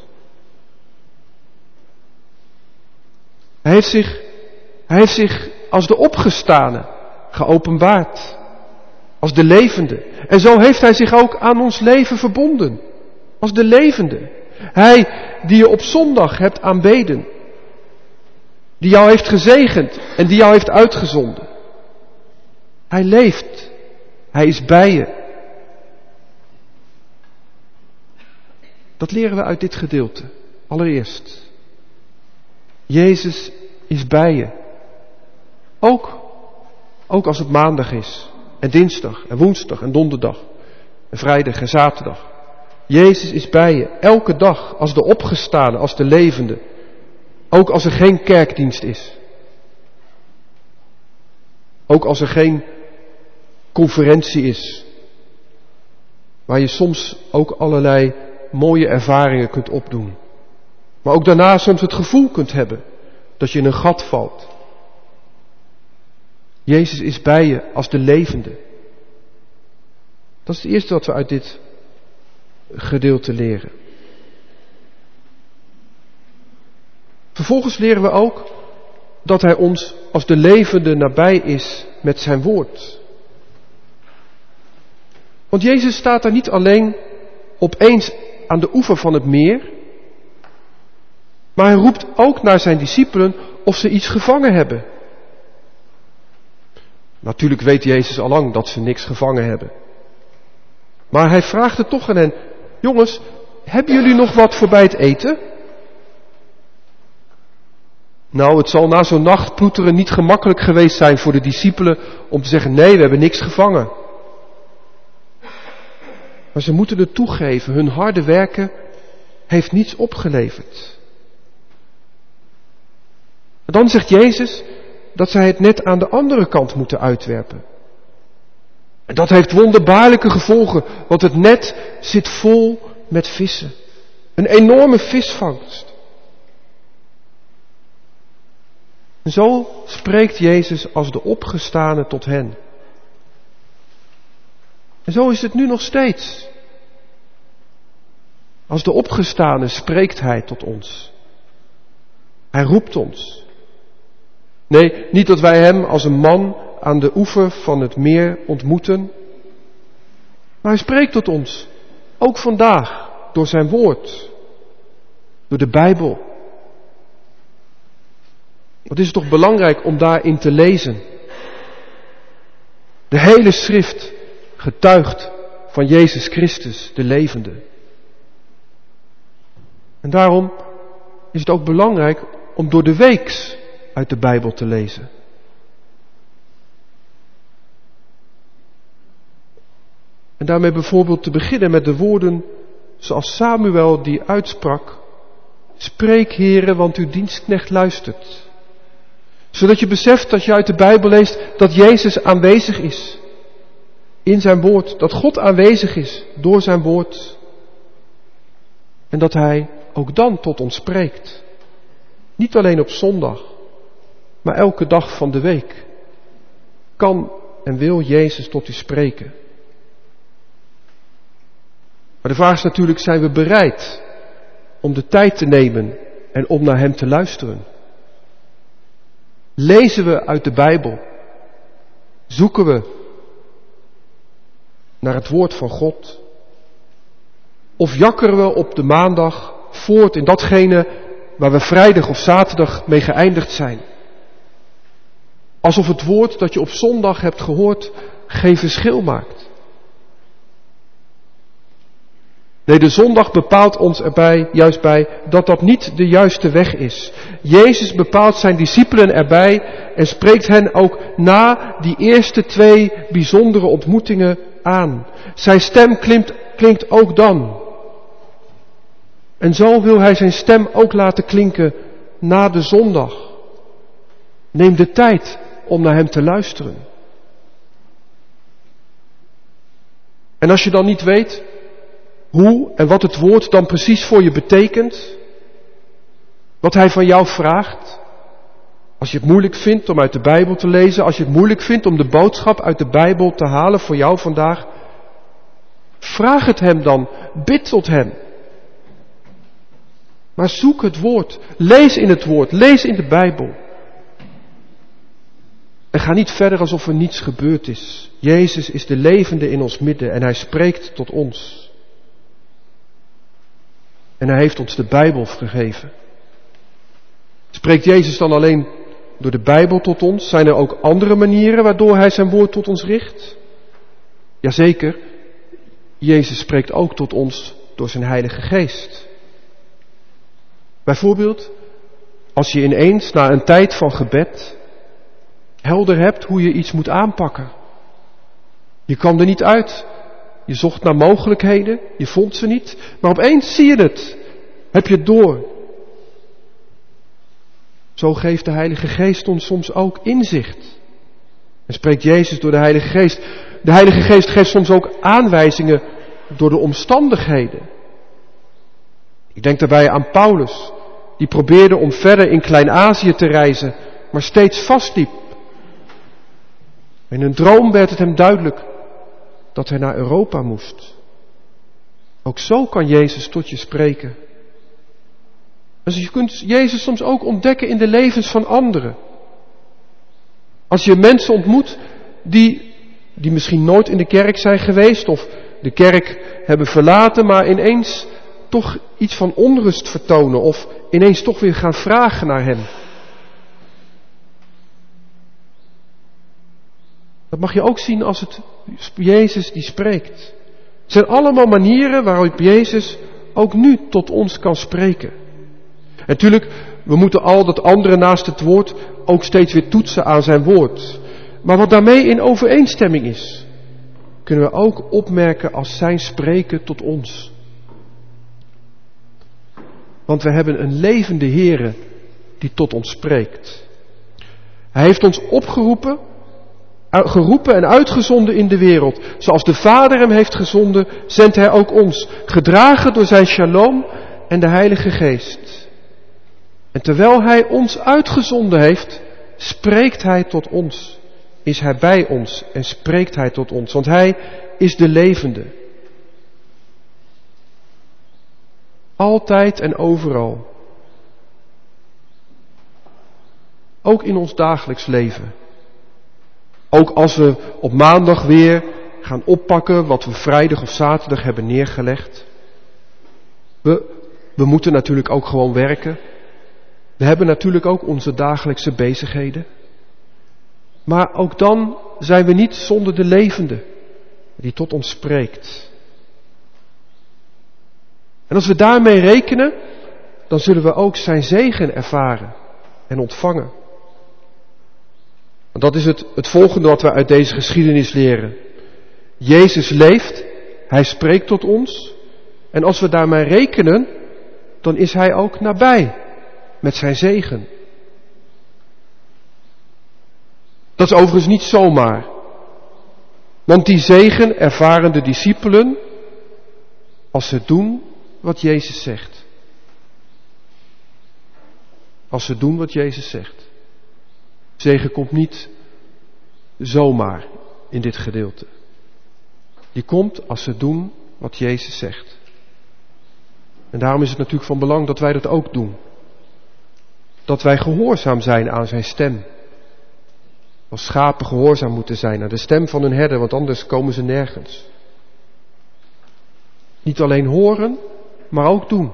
[SPEAKER 2] Hij heeft zich als de opgestane geopenbaard. Als de levende. En zo heeft Hij zich ook aan ons leven verbonden. Als de levende. Hij die je op zondag hebt aanbeden. Die jou heeft gezegend en die jou heeft uitgezonden. Hij leeft. Hij is bij je. Dat leren we uit dit gedeelte. Allereerst. Jezus is bij je. Ook als het maandag is. En dinsdag en woensdag en donderdag. En vrijdag en zaterdag. Jezus is bij je. Elke dag als de opgestane, als de levende. Ook als er geen kerkdienst is. Ook als er geen conferentie is. Waar je soms ook allerlei mooie ervaringen kunt opdoen. Maar ook daarna soms het gevoel kunt hebben dat je in een gat valt. Jezus is bij je als de levende. Dat is het eerste wat we uit dit gedeelte leren. Vervolgens leren we ook dat Hij ons als de levende nabij is met zijn woord. Want Jezus staat daar niet alleen opeens aan de oever van het meer, maar Hij roept ook naar zijn discipelen of ze iets gevangen hebben. Natuurlijk weet Jezus al lang dat ze niks gevangen hebben. Maar Hij vraagt het toch aan hen: jongens, hebben jullie nog wat voor bij het eten? Nou, het zal na zo'n nacht ploeteren niet gemakkelijk geweest zijn voor de discipelen om te zeggen: nee, we hebben niks gevangen. Maar ze moeten het toegeven, hun harde werken heeft niets opgeleverd. En dan zegt Jezus dat zij het net aan de andere kant moeten uitwerpen. En dat heeft wonderbaarlijke gevolgen, want het net zit vol met vissen. Een enorme visvangst. En zo spreekt Jezus als de opgestane tot hen. En zo is het nu nog steeds. Als de opgestane spreekt Hij tot ons. Hij roept ons. Nee, niet dat wij Hem als een man aan de oever van het meer ontmoeten. Maar Hij spreekt tot ons. Ook vandaag. Door zijn woord. Door de Bijbel. Wat is het toch belangrijk om daarin te lezen. De hele schrift getuigt van Jezus Christus, de levende. En daarom is het ook belangrijk om door de weeks uit de Bijbel te lezen. En daarmee bijvoorbeeld te beginnen met de woorden zoals Samuel die uitsprak: spreek, Heere, want uw dienstknecht luistert. Zodat je beseft dat je uit de Bijbel leest dat Jezus aanwezig is. In zijn woord. Dat God aanwezig is door zijn woord. En dat Hij ook dan tot ons spreekt. Niet alleen op zondag, maar elke dag van de week. Kan en wil Jezus tot u spreken. Maar de vraag is natuurlijk, zijn we bereid om de tijd te nemen en om naar Hem te luisteren? Lezen we uit de Bijbel? Zoeken we naar het woord van God? Of jakkeren we op de maandag voort in datgene waar we vrijdag of zaterdag mee geëindigd zijn? Alsof het woord dat je op zondag hebt gehoord geen verschil maakt. Nee, de zondag bepaalt ons erbij, juist bij, dat dat niet de juiste weg is. Jezus bepaalt zijn discipelen erbij en spreekt hen ook na die eerste 2 bijzondere ontmoetingen aan. Zijn stem klinkt ook dan. En zo wil hij zijn stem ook laten klinken na de zondag. Neem de tijd om naar hem te luisteren. En als je dan niet weet hoe en wat het woord dan precies voor je betekent, wat hij van jou vraagt, als je het moeilijk vindt om uit de Bijbel te lezen, als je het moeilijk vindt om de boodschap uit de Bijbel te halen voor jou vandaag, vraag het hem dan, bid tot hem. Maar zoek het woord, lees in het woord, lees in de Bijbel. En ga niet verder alsof er niets gebeurd is. Jezus is de levende in ons midden en hij spreekt tot ons. En hij heeft ons de Bijbel gegeven. Spreekt Jezus dan alleen door de Bijbel tot ons? Zijn er ook andere manieren waardoor hij zijn woord tot ons richt? Jazeker, Jezus spreekt ook tot ons door zijn Heilige Geest. Bijvoorbeeld, als je ineens na een tijd van gebed helder hebt hoe je iets moet aanpakken. Je kwam er niet uit. Je zocht naar mogelijkheden, je vond ze niet, maar opeens zie je het. Heb je het door. Zo geeft de Heilige Geest ons soms ook inzicht. En spreekt Jezus door de Heilige Geest. De Heilige Geest geeft soms ook aanwijzingen door de omstandigheden. Ik denk daarbij aan Paulus, die probeerde om verder in Klein-Azië te reizen, maar steeds vastliep. In een droom werd het hem duidelijk dat hij naar Europa moest. Ook zo kan Jezus tot je spreken. Dus je kunt Jezus soms ook ontdekken in de levens van anderen. Als je mensen ontmoet die misschien nooit in de kerk zijn geweest of de kerk hebben verlaten, maar ineens toch iets van onrust vertonen of ineens toch weer gaan vragen naar hem. Dat mag je ook zien als het Jezus die spreekt. Het zijn allemaal manieren waarop Jezus ook nu tot ons kan spreken. En natuurlijk, we moeten al dat andere naast het woord ook steeds weer toetsen aan zijn woord. Maar wat daarmee in overeenstemming is, kunnen we ook opmerken als zijn spreken tot ons. Want we hebben een levende Heere die tot ons spreekt. Hij heeft ons geroepen en uitgezonden in de wereld. Zoals de Vader hem heeft gezonden, zendt hij ook ons, gedragen door zijn shalom en de Heilige Geest. En terwijl hij ons uitgezonden heeft, spreekt hij tot ons. Is hij bij ons en spreekt hij tot ons, want hij is de levende. Altijd en overal. Ook in ons dagelijks leven. Ook als we op maandag weer gaan oppakken wat we vrijdag of zaterdag hebben neergelegd. We moeten natuurlijk ook gewoon werken. We hebben natuurlijk ook onze dagelijkse bezigheden. Maar ook dan zijn we niet zonder de levende die tot ons spreekt. En als we daarmee rekenen, dan zullen we ook zijn zegen ervaren en ontvangen. Want dat is het volgende wat we uit deze geschiedenis leren. Jezus leeft, hij spreekt tot ons. En als we daarmee rekenen, dan is hij ook nabij met zijn zegen. Dat is overigens niet zomaar. Want die zegen ervaren de discipelen als ze doen wat Jezus zegt. Als ze doen wat Jezus zegt. Zegen komt niet zomaar in dit gedeelte. Die komt als ze doen wat Jezus zegt. En daarom is het natuurlijk van belang dat wij dat ook doen. Dat wij gehoorzaam zijn aan zijn stem. Als schapen gehoorzaam moeten zijn aan de stem van hun herder, want anders komen ze nergens. Niet alleen horen, maar ook doen.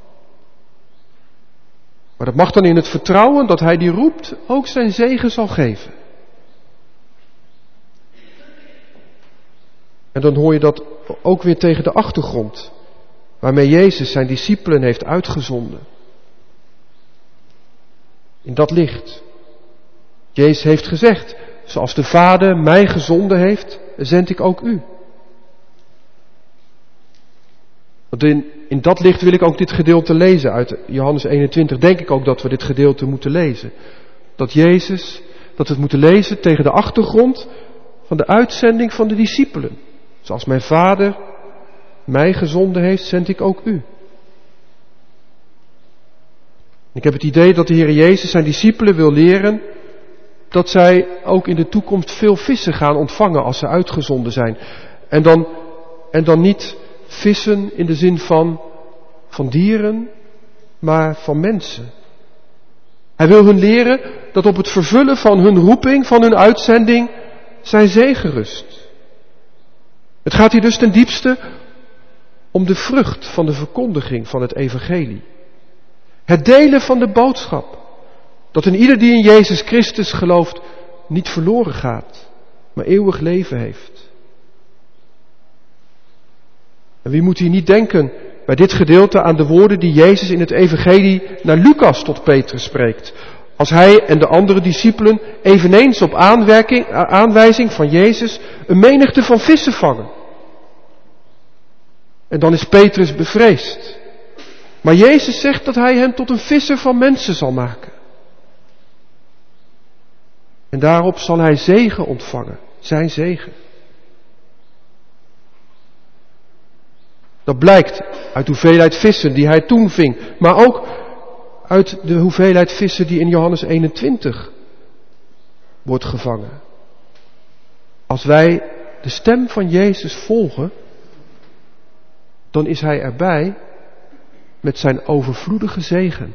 [SPEAKER 2] Maar dat mag dan in het vertrouwen dat hij die roept ook zijn zegen zal geven. En dan hoor je dat ook weer tegen de achtergrond, waarmee Jezus zijn discipelen heeft uitgezonden. In dat licht. Jezus heeft gezegd, zoals de Vader mij gezonden heeft, zend ik ook u. Want in dat licht wil ik ook dit gedeelte lezen uit Johannes 21. Denk ik ook dat we dit gedeelte moeten lezen. Dat we het moeten lezen tegen de achtergrond van de uitzending van de discipelen. Zoals mijn Vader mij gezonden heeft, zend ik ook u. Ik heb het idee dat de Heer Jezus zijn discipelen wil leren dat zij ook in de toekomst veel vissen gaan ontvangen als ze uitgezonden zijn. En dan niet vissen in de zin van dieren, maar van mensen. Hij wil hun leren dat op het vervullen van hun roeping, van hun uitzending, zijn zegen rust. Het gaat hier dus ten diepste om de vrucht van de verkondiging van het evangelie. Het delen van de boodschap. Dat een ieder die in Jezus Christus gelooft niet verloren gaat, maar eeuwig leven heeft. En wie moet hier niet denken bij dit gedeelte aan de woorden die Jezus in het evangelie naar Lucas tot Petrus spreekt. Als hij en de andere discipelen eveneens op aanwijzing van Jezus een menigte van vissen vangen. En dan is Petrus bevreesd. Maar Jezus zegt dat hij hem tot een visser van mensen zal maken. En daarop zal hij zegen ontvangen, zijn zegen. Dat blijkt uit de hoeveelheid vissen die hij toen ving, maar ook uit de hoeveelheid vissen die in Johannes 21 wordt gevangen. Als wij de stem van Jezus volgen, dan is hij erbij met zijn overvloedige zegen.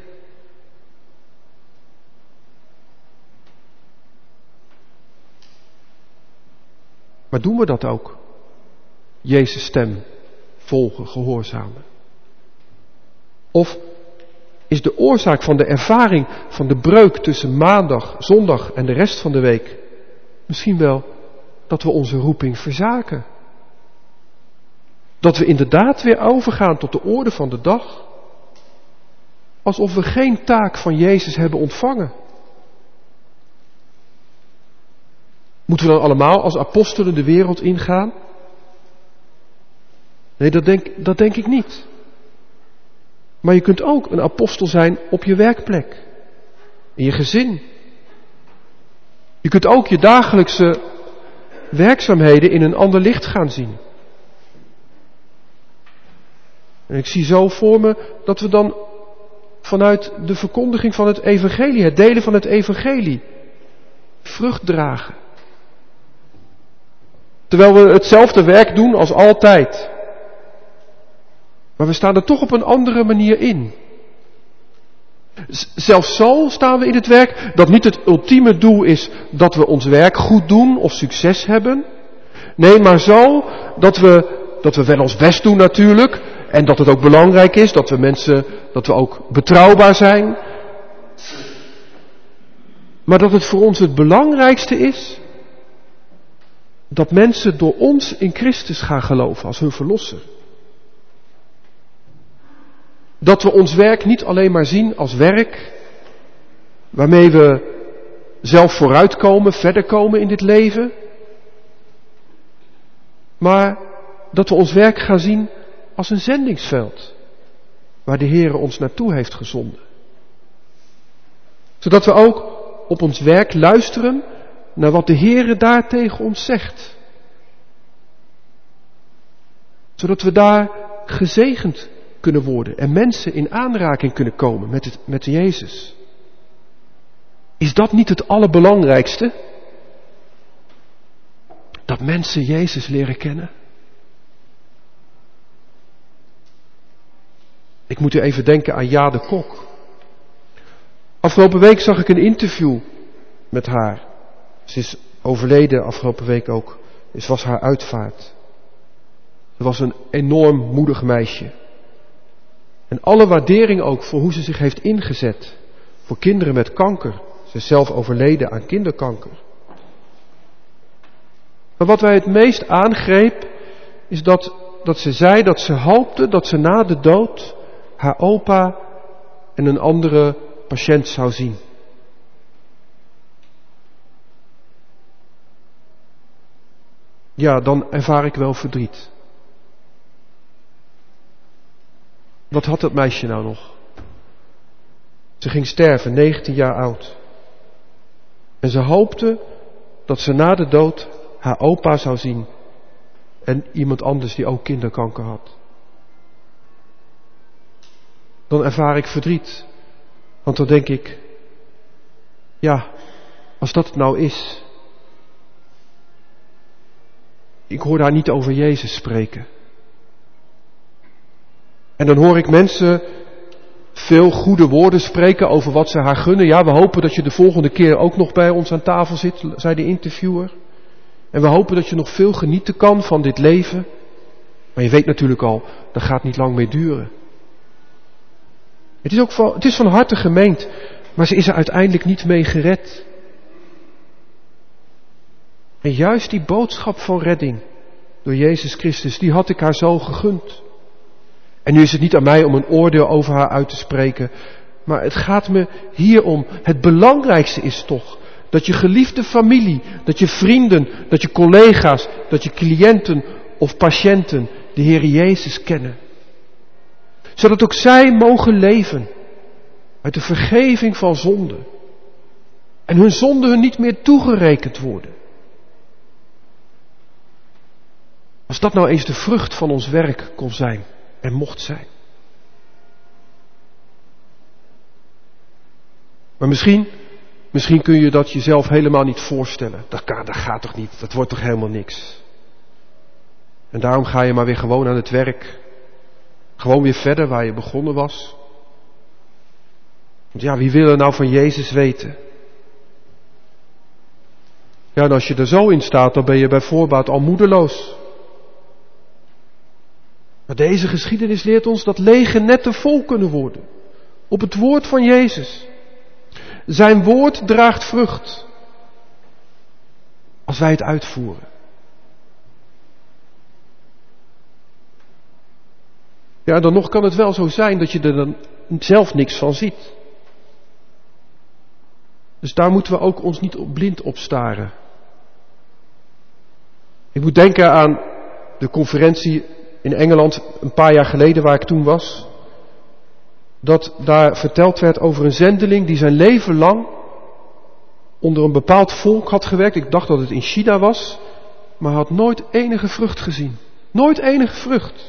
[SPEAKER 2] Maar doen we dat ook? Jezus' stem volgen, gehoorzamen? Of is de oorzaak van de ervaring van de breuk tussen maandag, zondag en de rest van de week misschien wel dat we onze roeping verzaken? Dat we inderdaad weer overgaan tot de orde van de dag, alsof we geen taak van Jezus hebben ontvangen. Moeten we dan allemaal als apostelen de wereld ingaan? Nee, dat denk ik niet. Maar je kunt ook een apostel zijn op je werkplek, in je gezin. Je kunt ook je dagelijkse werkzaamheden in een ander licht gaan zien. En ik zie zo voor me dat we dan vanuit de verkondiging van het evangelie, het delen van het evangelie, vrucht dragen. Terwijl we hetzelfde werk doen als altijd. Maar we staan er toch op een andere manier in. Zelfs zo staan we in het werk dat niet het ultieme doel is dat we ons werk goed doen of succes hebben. Nee, maar zo dat we wel ons best doen natuurlijk. En dat het ook belangrijk is dat we ook betrouwbaar zijn. Maar dat het voor ons het belangrijkste is dat mensen door ons in Christus gaan geloven als hun verlosser. Dat we ons werk niet alleen maar zien als werk waarmee we zelf vooruitkomen, verder komen in dit leven. Maar dat we ons werk gaan zien als een zendingsveld waar de Heere ons naartoe heeft gezonden. Zodat we ook op ons werk luisteren naar wat de Heere daar tegen ons zegt. Zodat we daar gezegend kunnen worden en mensen in aanraking kunnen komen met Jezus. Is dat niet het allerbelangrijkste? Dat mensen Jezus leren kennen? Ik moet u even denken aan Ja de Kok. Afgelopen week zag ik een interview met haar. Ze is overleden afgelopen week ook. Het was haar uitvaart. Ze was een enorm moedig meisje. En alle waardering ook voor hoe ze zich heeft ingezet voor kinderen met kanker. Ze is zelf overleden aan kinderkanker. Maar wat mij het meest aangreep is dat ze zei dat ze hoopte dat ze na de dood haar opa en een andere patiënt zou zien. Ja, dan ervaar ik wel verdriet. Wat had dat meisje nou nog? Ze ging sterven, 19 jaar oud. En ze hoopte dat ze na de dood haar opa zou zien. En iemand anders die ook kinderkanker had. Dan ervaar ik verdriet. Want dan denk ik, ja, als dat het nou is. Ik hoor daar niet over Jezus spreken. En dan hoor ik mensen veel goede woorden spreken over wat ze haar gunnen. Ja, we hopen dat je de volgende keer ook nog bij ons aan tafel zit, zei de interviewer. En we hopen dat je nog veel genieten kan van dit leven. Maar je weet natuurlijk al, dat gaat niet lang meer duren. Het is van harte gemeend, maar ze is er uiteindelijk niet mee gered. En juist die boodschap van redding door Jezus Christus, die had ik haar zo gegund. En nu is het niet aan mij om een oordeel over haar uit te spreken, maar het gaat me hier om. Het belangrijkste is toch dat je geliefde familie, dat je vrienden, dat je collega's, dat je cliënten of patiënten de Heer Jezus kennen. Zodat ook zij mogen leven uit de vergeving van zonde. En hun zonden hun niet meer toegerekend worden. Als dat nou eens de vrucht van ons werk kon zijn en mocht zijn. Maar misschien kun je dat jezelf helemaal niet voorstellen. Dat gaat toch niet, dat wordt toch helemaal niks. En daarom ga je maar weer gewoon aan het werk. Gewoon weer verder waar je begonnen was. Want ja, wie wil er nou van Jezus weten? Ja, en als je er zo in staat, dan ben je bij voorbaat al moedeloos. Maar deze geschiedenis leert ons dat lege netten vol kunnen worden. Op het woord van Jezus. Zijn woord draagt vrucht. Als wij het uitvoeren. Ja, dan nog kan het wel zo zijn dat je er dan zelf niks van ziet. Dus daar moeten we ook ons niet blind op staren. Ik moet denken aan de conferentie in Engeland een paar jaar geleden waar ik toen was. Dat daar verteld werd over een zendeling die zijn leven lang onder een bepaald volk had gewerkt. Ik dacht dat het in China was, maar had nooit enige vrucht gezien. Nooit enige vrucht.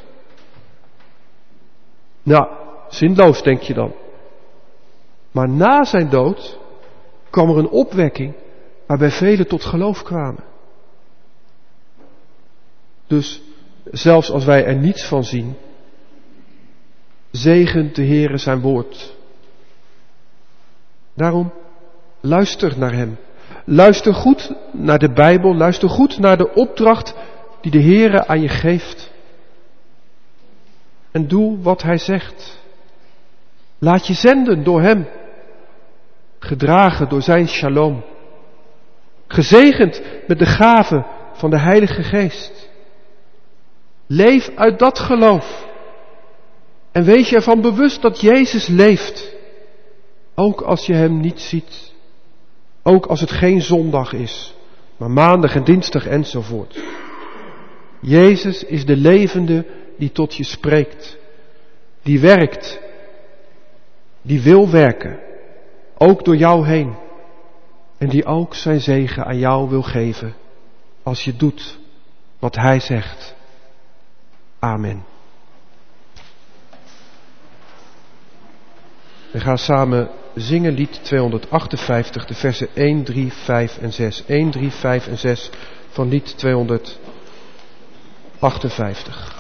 [SPEAKER 2] Nou, zinloos denk je dan. Maar na zijn dood kwam er een opwekking waarbij velen tot geloof kwamen. Dus zelfs als wij er niets van zien, zegent de Heere zijn woord. Daarom, luister naar hem. Luister goed naar de Bijbel, luister goed naar de opdracht die de Heere aan je geeft. En doe wat hij zegt. Laat je zenden door hem. Gedragen door zijn shalom. Gezegend met de gave van de Heilige Geest. Leef uit dat geloof. En wees je ervan bewust dat Jezus leeft. Ook als je hem niet ziet. Ook als het geen zondag is. Maar maandag en dinsdag enzovoort. Jezus is de levende die tot je spreekt. Die werkt. Die wil werken. Ook door jou heen. En die ook zijn zegen aan jou wil geven. Als je doet wat hij zegt. Amen. We gaan samen zingen lied 258, de versen 1, 3, 5 en 6. 1, 3, 5 en 6 van lied 258.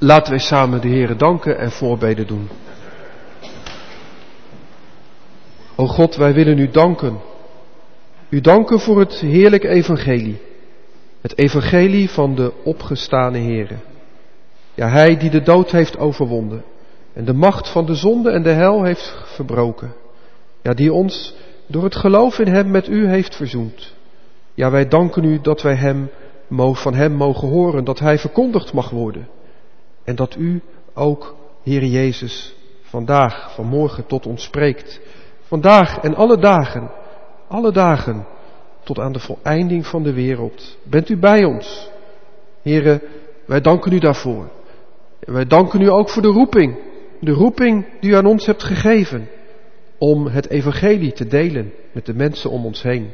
[SPEAKER 2] Laten wij samen de Heere danken en voorbeden doen. O God, wij willen u danken. U danken voor het heerlijke evangelie. Het evangelie van de opgestane Heere. Ja, hij die de dood heeft overwonnen en de macht van de zonde en de hel heeft verbroken. Ja, die ons door het geloof in hem met u heeft verzoend. Ja, wij danken u dat wij van hem mogen horen, dat hij verkondigd mag worden. En dat u ook, Heere Jezus, vanmorgen tot ons spreekt. Vandaag en alle dagen, tot aan de voleinding van de wereld. Bent u bij ons? Heere, wij danken u daarvoor. En wij danken u ook voor de roeping die u aan ons hebt gegeven, om het evangelie te delen met de mensen om ons heen.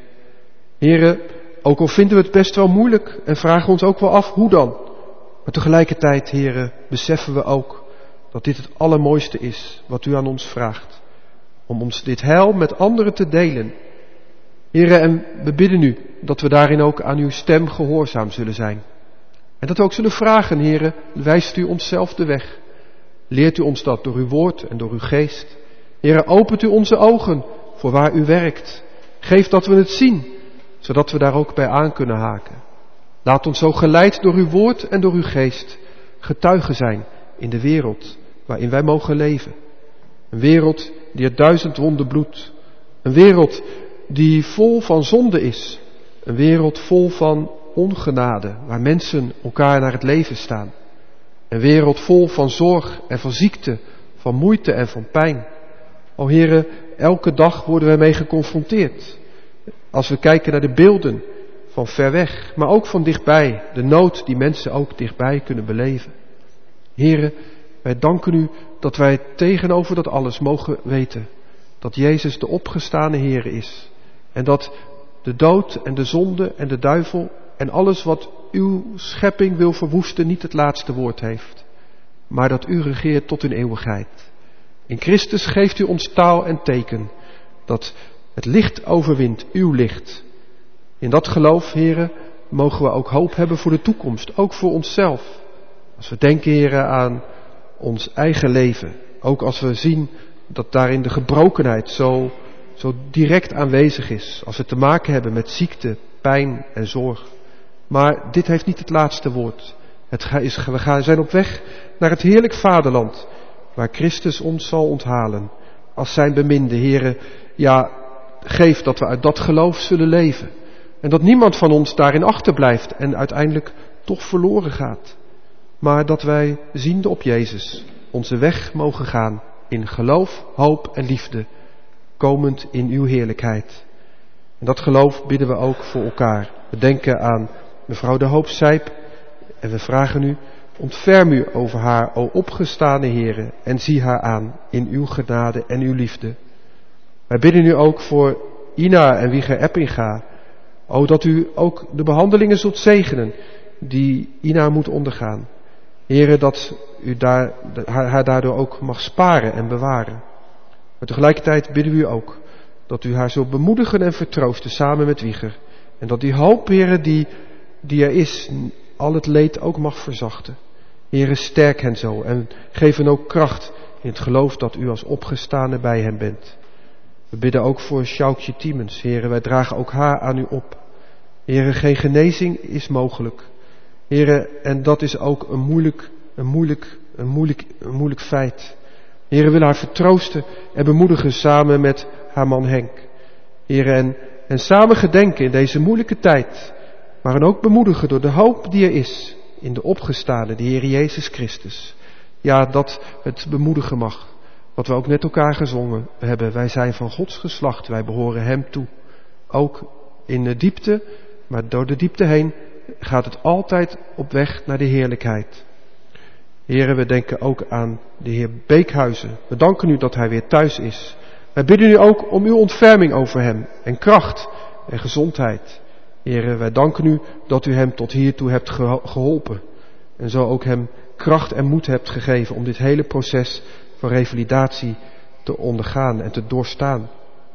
[SPEAKER 2] Heere, ook al vinden we het best wel moeilijk en vragen ons ook wel af hoe dan. Maar tegelijkertijd, Heere, beseffen we ook dat dit het allermooiste is wat u aan ons vraagt. Om ons dit heil met anderen te delen. Heere, en we bidden u dat we daarin ook aan uw stem gehoorzaam zullen zijn. En dat we ook zullen vragen, Heere, wijst u onszelf de weg. Leert u ons dat door uw woord en door uw geest. Heere, opent u onze ogen voor waar u werkt. Geef dat we het zien, zodat we daar ook bij aan kunnen haken. Laat ons zo geleid door uw woord en door uw geest getuigen zijn in de wereld waarin wij mogen leven. Een wereld die uit 1000 wonden bloedt. Een wereld die vol van zonde is. Een wereld vol van ongenade, waar mensen elkaar naar het leven staan. Een wereld vol van zorg en van ziekte, van moeite en van pijn. O Heere, elke dag worden wij mee geconfronteerd. Als we kijken naar de beelden van ver weg, maar ook van dichtbij. De nood die mensen ook dichtbij kunnen beleven. Heere, wij danken u dat wij tegenover dat alles mogen weten dat Jezus de opgestane Heere is. En dat de dood en de zonde en de duivel en alles wat uw schepping wil verwoesten niet het laatste woord heeft. Maar dat u regeert tot in eeuwigheid. In Christus geeft u ons taal en teken dat het licht overwint, uw licht. In dat geloof, Heere, mogen we ook hoop hebben voor de toekomst, ook voor onszelf. Als we denken, Heere, aan ons eigen leven. Ook als we zien dat daarin de gebrokenheid zo direct aanwezig is. Als we te maken hebben met ziekte, pijn en zorg. Maar dit heeft niet het laatste woord. We zijn op weg naar het heerlijk vaderland, waar Christus ons zal onthalen. Als zijn beminde, Heere, ja, geef dat we uit dat geloof zullen leven. En dat niemand van ons daarin achterblijft en uiteindelijk toch verloren gaat. Maar dat wij, ziende op Jezus, onze weg mogen gaan in geloof, hoop en liefde, komend in uw heerlijkheid. En dat geloof bidden we ook voor elkaar. We denken aan mevrouw de Hoop Sijp en we vragen u, ontferm u over haar, o opgestane Heere, en zie haar aan in uw genade en uw liefde. Wij bidden u ook voor Ina en Wieger Eppinga, o dat u ook de behandelingen zult zegenen die Ina moet ondergaan. Heere, dat u haar daardoor ook mag sparen en bewaren. Maar tegelijkertijd bidden we u ook dat u haar zult bemoedigen en vertroosten samen met Wieger. En dat die hoop, Heere, die er is, al het leed ook mag verzachten. Heere, sterk hen zo en geef hen ook kracht in het geloof dat u als opgestane bij hen bent. We bidden ook voor Sjoukje Tiemens, Heere, wij dragen ook haar aan u op. Heere, geen genezing is mogelijk. Heere, en dat is ook een moeilijk feit. Heere, wil haar vertroosten en bemoedigen samen met haar man Henk. Heere, en samen gedenken in deze moeilijke tijd, maar hen ook bemoedigen door de hoop die er is in de opgestane, de Heer Jezus Christus. Ja, dat het bemoedigen mag. Wat we ook net elkaar gezongen hebben. Wij zijn van Gods geslacht, wij behoren hem toe. Ook in de diepte, maar door de diepte heen gaat het altijd op weg naar de heerlijkheid. Heren, we denken ook aan de Heer Beekhuizen. We danken u dat hij weer thuis is. Wij bidden u ook om uw ontferming over hem en kracht en gezondheid. Heren, wij danken u dat u hem tot hiertoe hebt geholpen. En zo ook hem kracht en moed hebt gegeven om dit hele proces van revalidatie te ondergaan en te doorstaan.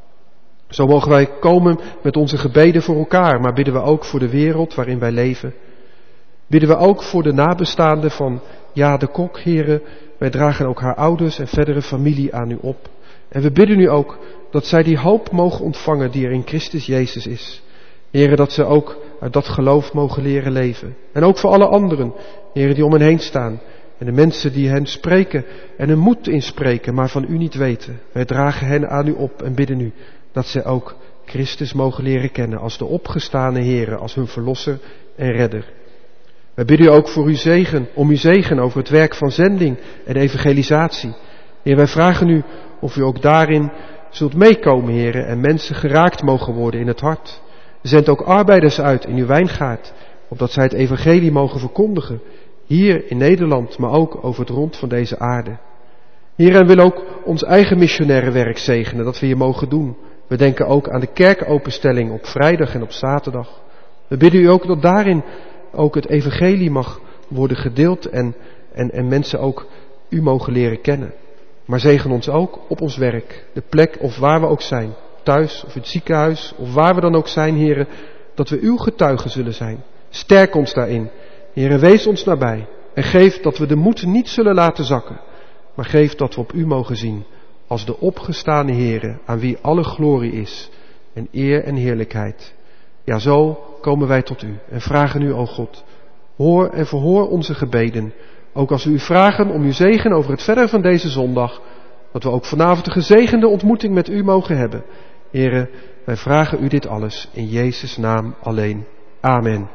[SPEAKER 2] Zo mogen wij komen met onze gebeden voor elkaar, maar bidden we ook voor de wereld waarin wij leven. Bidden we ook voor de nabestaanden van Ja, de kok, Heere, wij dragen ook haar ouders en verdere familie aan u op. En we bidden u ook dat zij die hoop mogen ontvangen die er in Christus Jezus is. Heere, dat ze ook uit dat geloof mogen leren leven. En ook voor alle anderen, Heere, die om hen heen staan. En de mensen die hen spreken en hun moed inspreken, maar van u niet weten. Wij dragen hen aan u op en bidden u dat zij ook Christus mogen leren kennen als de opgestane Heere, als hun verlosser en redder. Wij bidden u ook voor uw zegen, om uw zegen over het werk van zending en evangelisatie. Heer, wij vragen u of u ook daarin zult meekomen, Heer, en mensen geraakt mogen worden in het hart. Zend ook arbeiders uit in uw wijngaard, opdat zij het evangelie mogen verkondigen, hier in Nederland, maar ook over het rond van deze aarde. Heer, en wil ook ons eigen missionaire werk zegenen, dat we hier mogen doen. We denken ook aan de kerkopenstelling op vrijdag en op zaterdag. We bidden u ook dat daarin ook het evangelie mag worden gedeeld en mensen ook u mogen leren kennen. Maar zegen ons ook op ons werk, de plek of waar we ook zijn, thuis of in het ziekenhuis of waar we dan ook zijn, Heere, dat we uw getuigen zullen zijn. Sterk ons daarin, Heere, wees ons nabij en geef dat we de moed niet zullen laten zakken, maar geef dat we op u mogen zien als de opgestane Heere, aan wie alle glorie is en eer en heerlijkheid. Ja, zo komen wij tot u en vragen u, o God, hoor en verhoor onze gebeden. Ook als we u vragen om uw zegen over het verder van deze zondag, dat we ook vanavond een gezegende ontmoeting met u mogen hebben. Heere, wij vragen u dit alles in Jezus' naam alleen. Amen.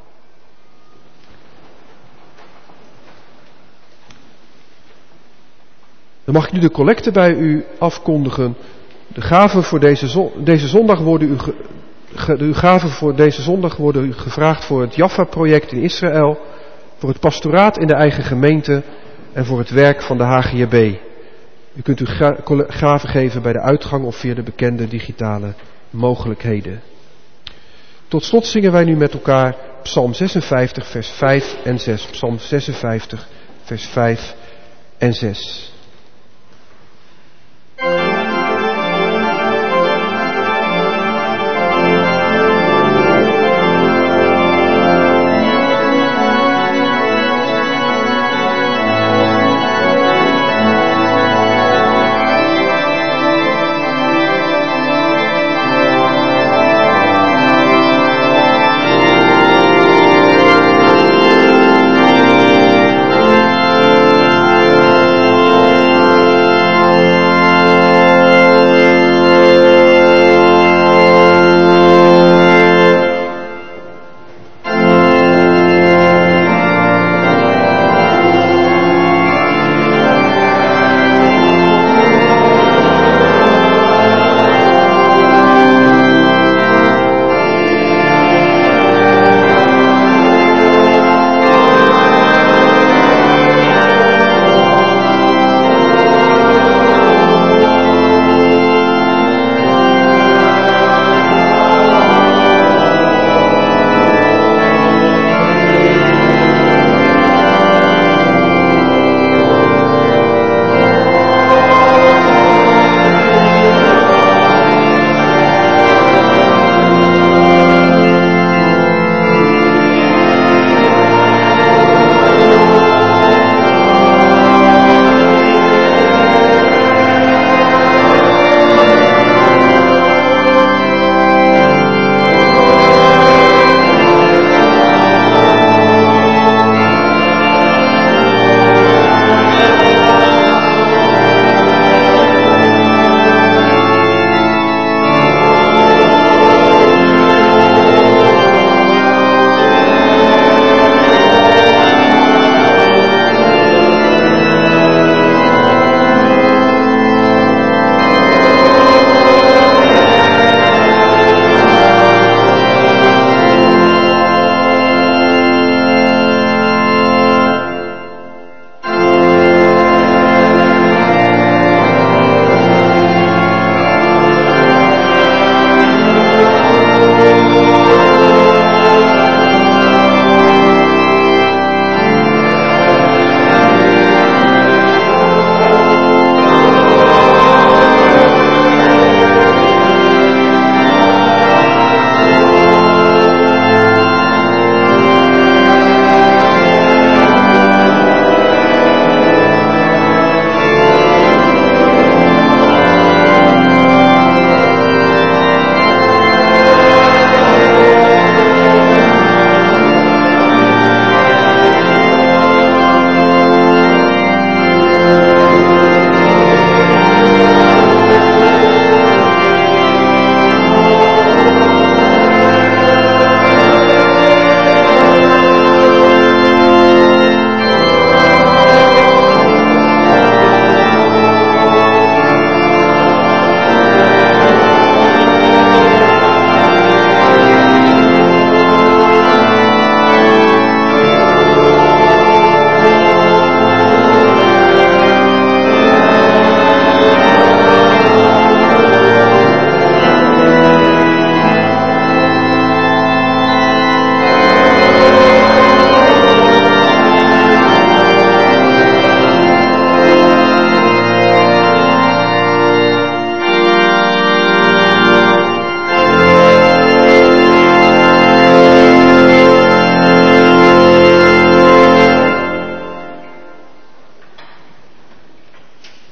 [SPEAKER 2] Dan mag ik nu de collecte bij u afkondigen. De gaven voor deze zondag worden u gevraagd voor het Jaffa-project in Israël, voor het pastoraat in de eigen gemeente en voor het werk van de HGB. U kunt uw gaven geven bij de uitgang of via de bekende digitale mogelijkheden. Tot slot zingen wij nu met elkaar Psalm 56 vers 5 en 6. Psalm 56 vers 5 en 6.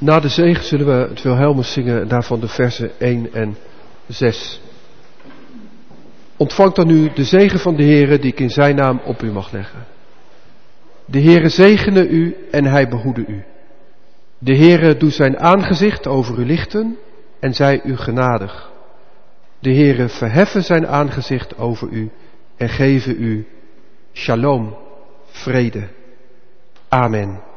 [SPEAKER 2] Na de zegen zullen we het Wilhelmus zingen, daarvan de versen 1 en 6. Ontvangt dan nu de zegen van de Heere die ik in zijn naam op u mag leggen. De Heere zegene u en hij behoede u. De Heere doet zijn aangezicht over u lichten en zij u genadig. De Heere verheffen zijn aangezicht over u en geven u shalom, vrede. Amen.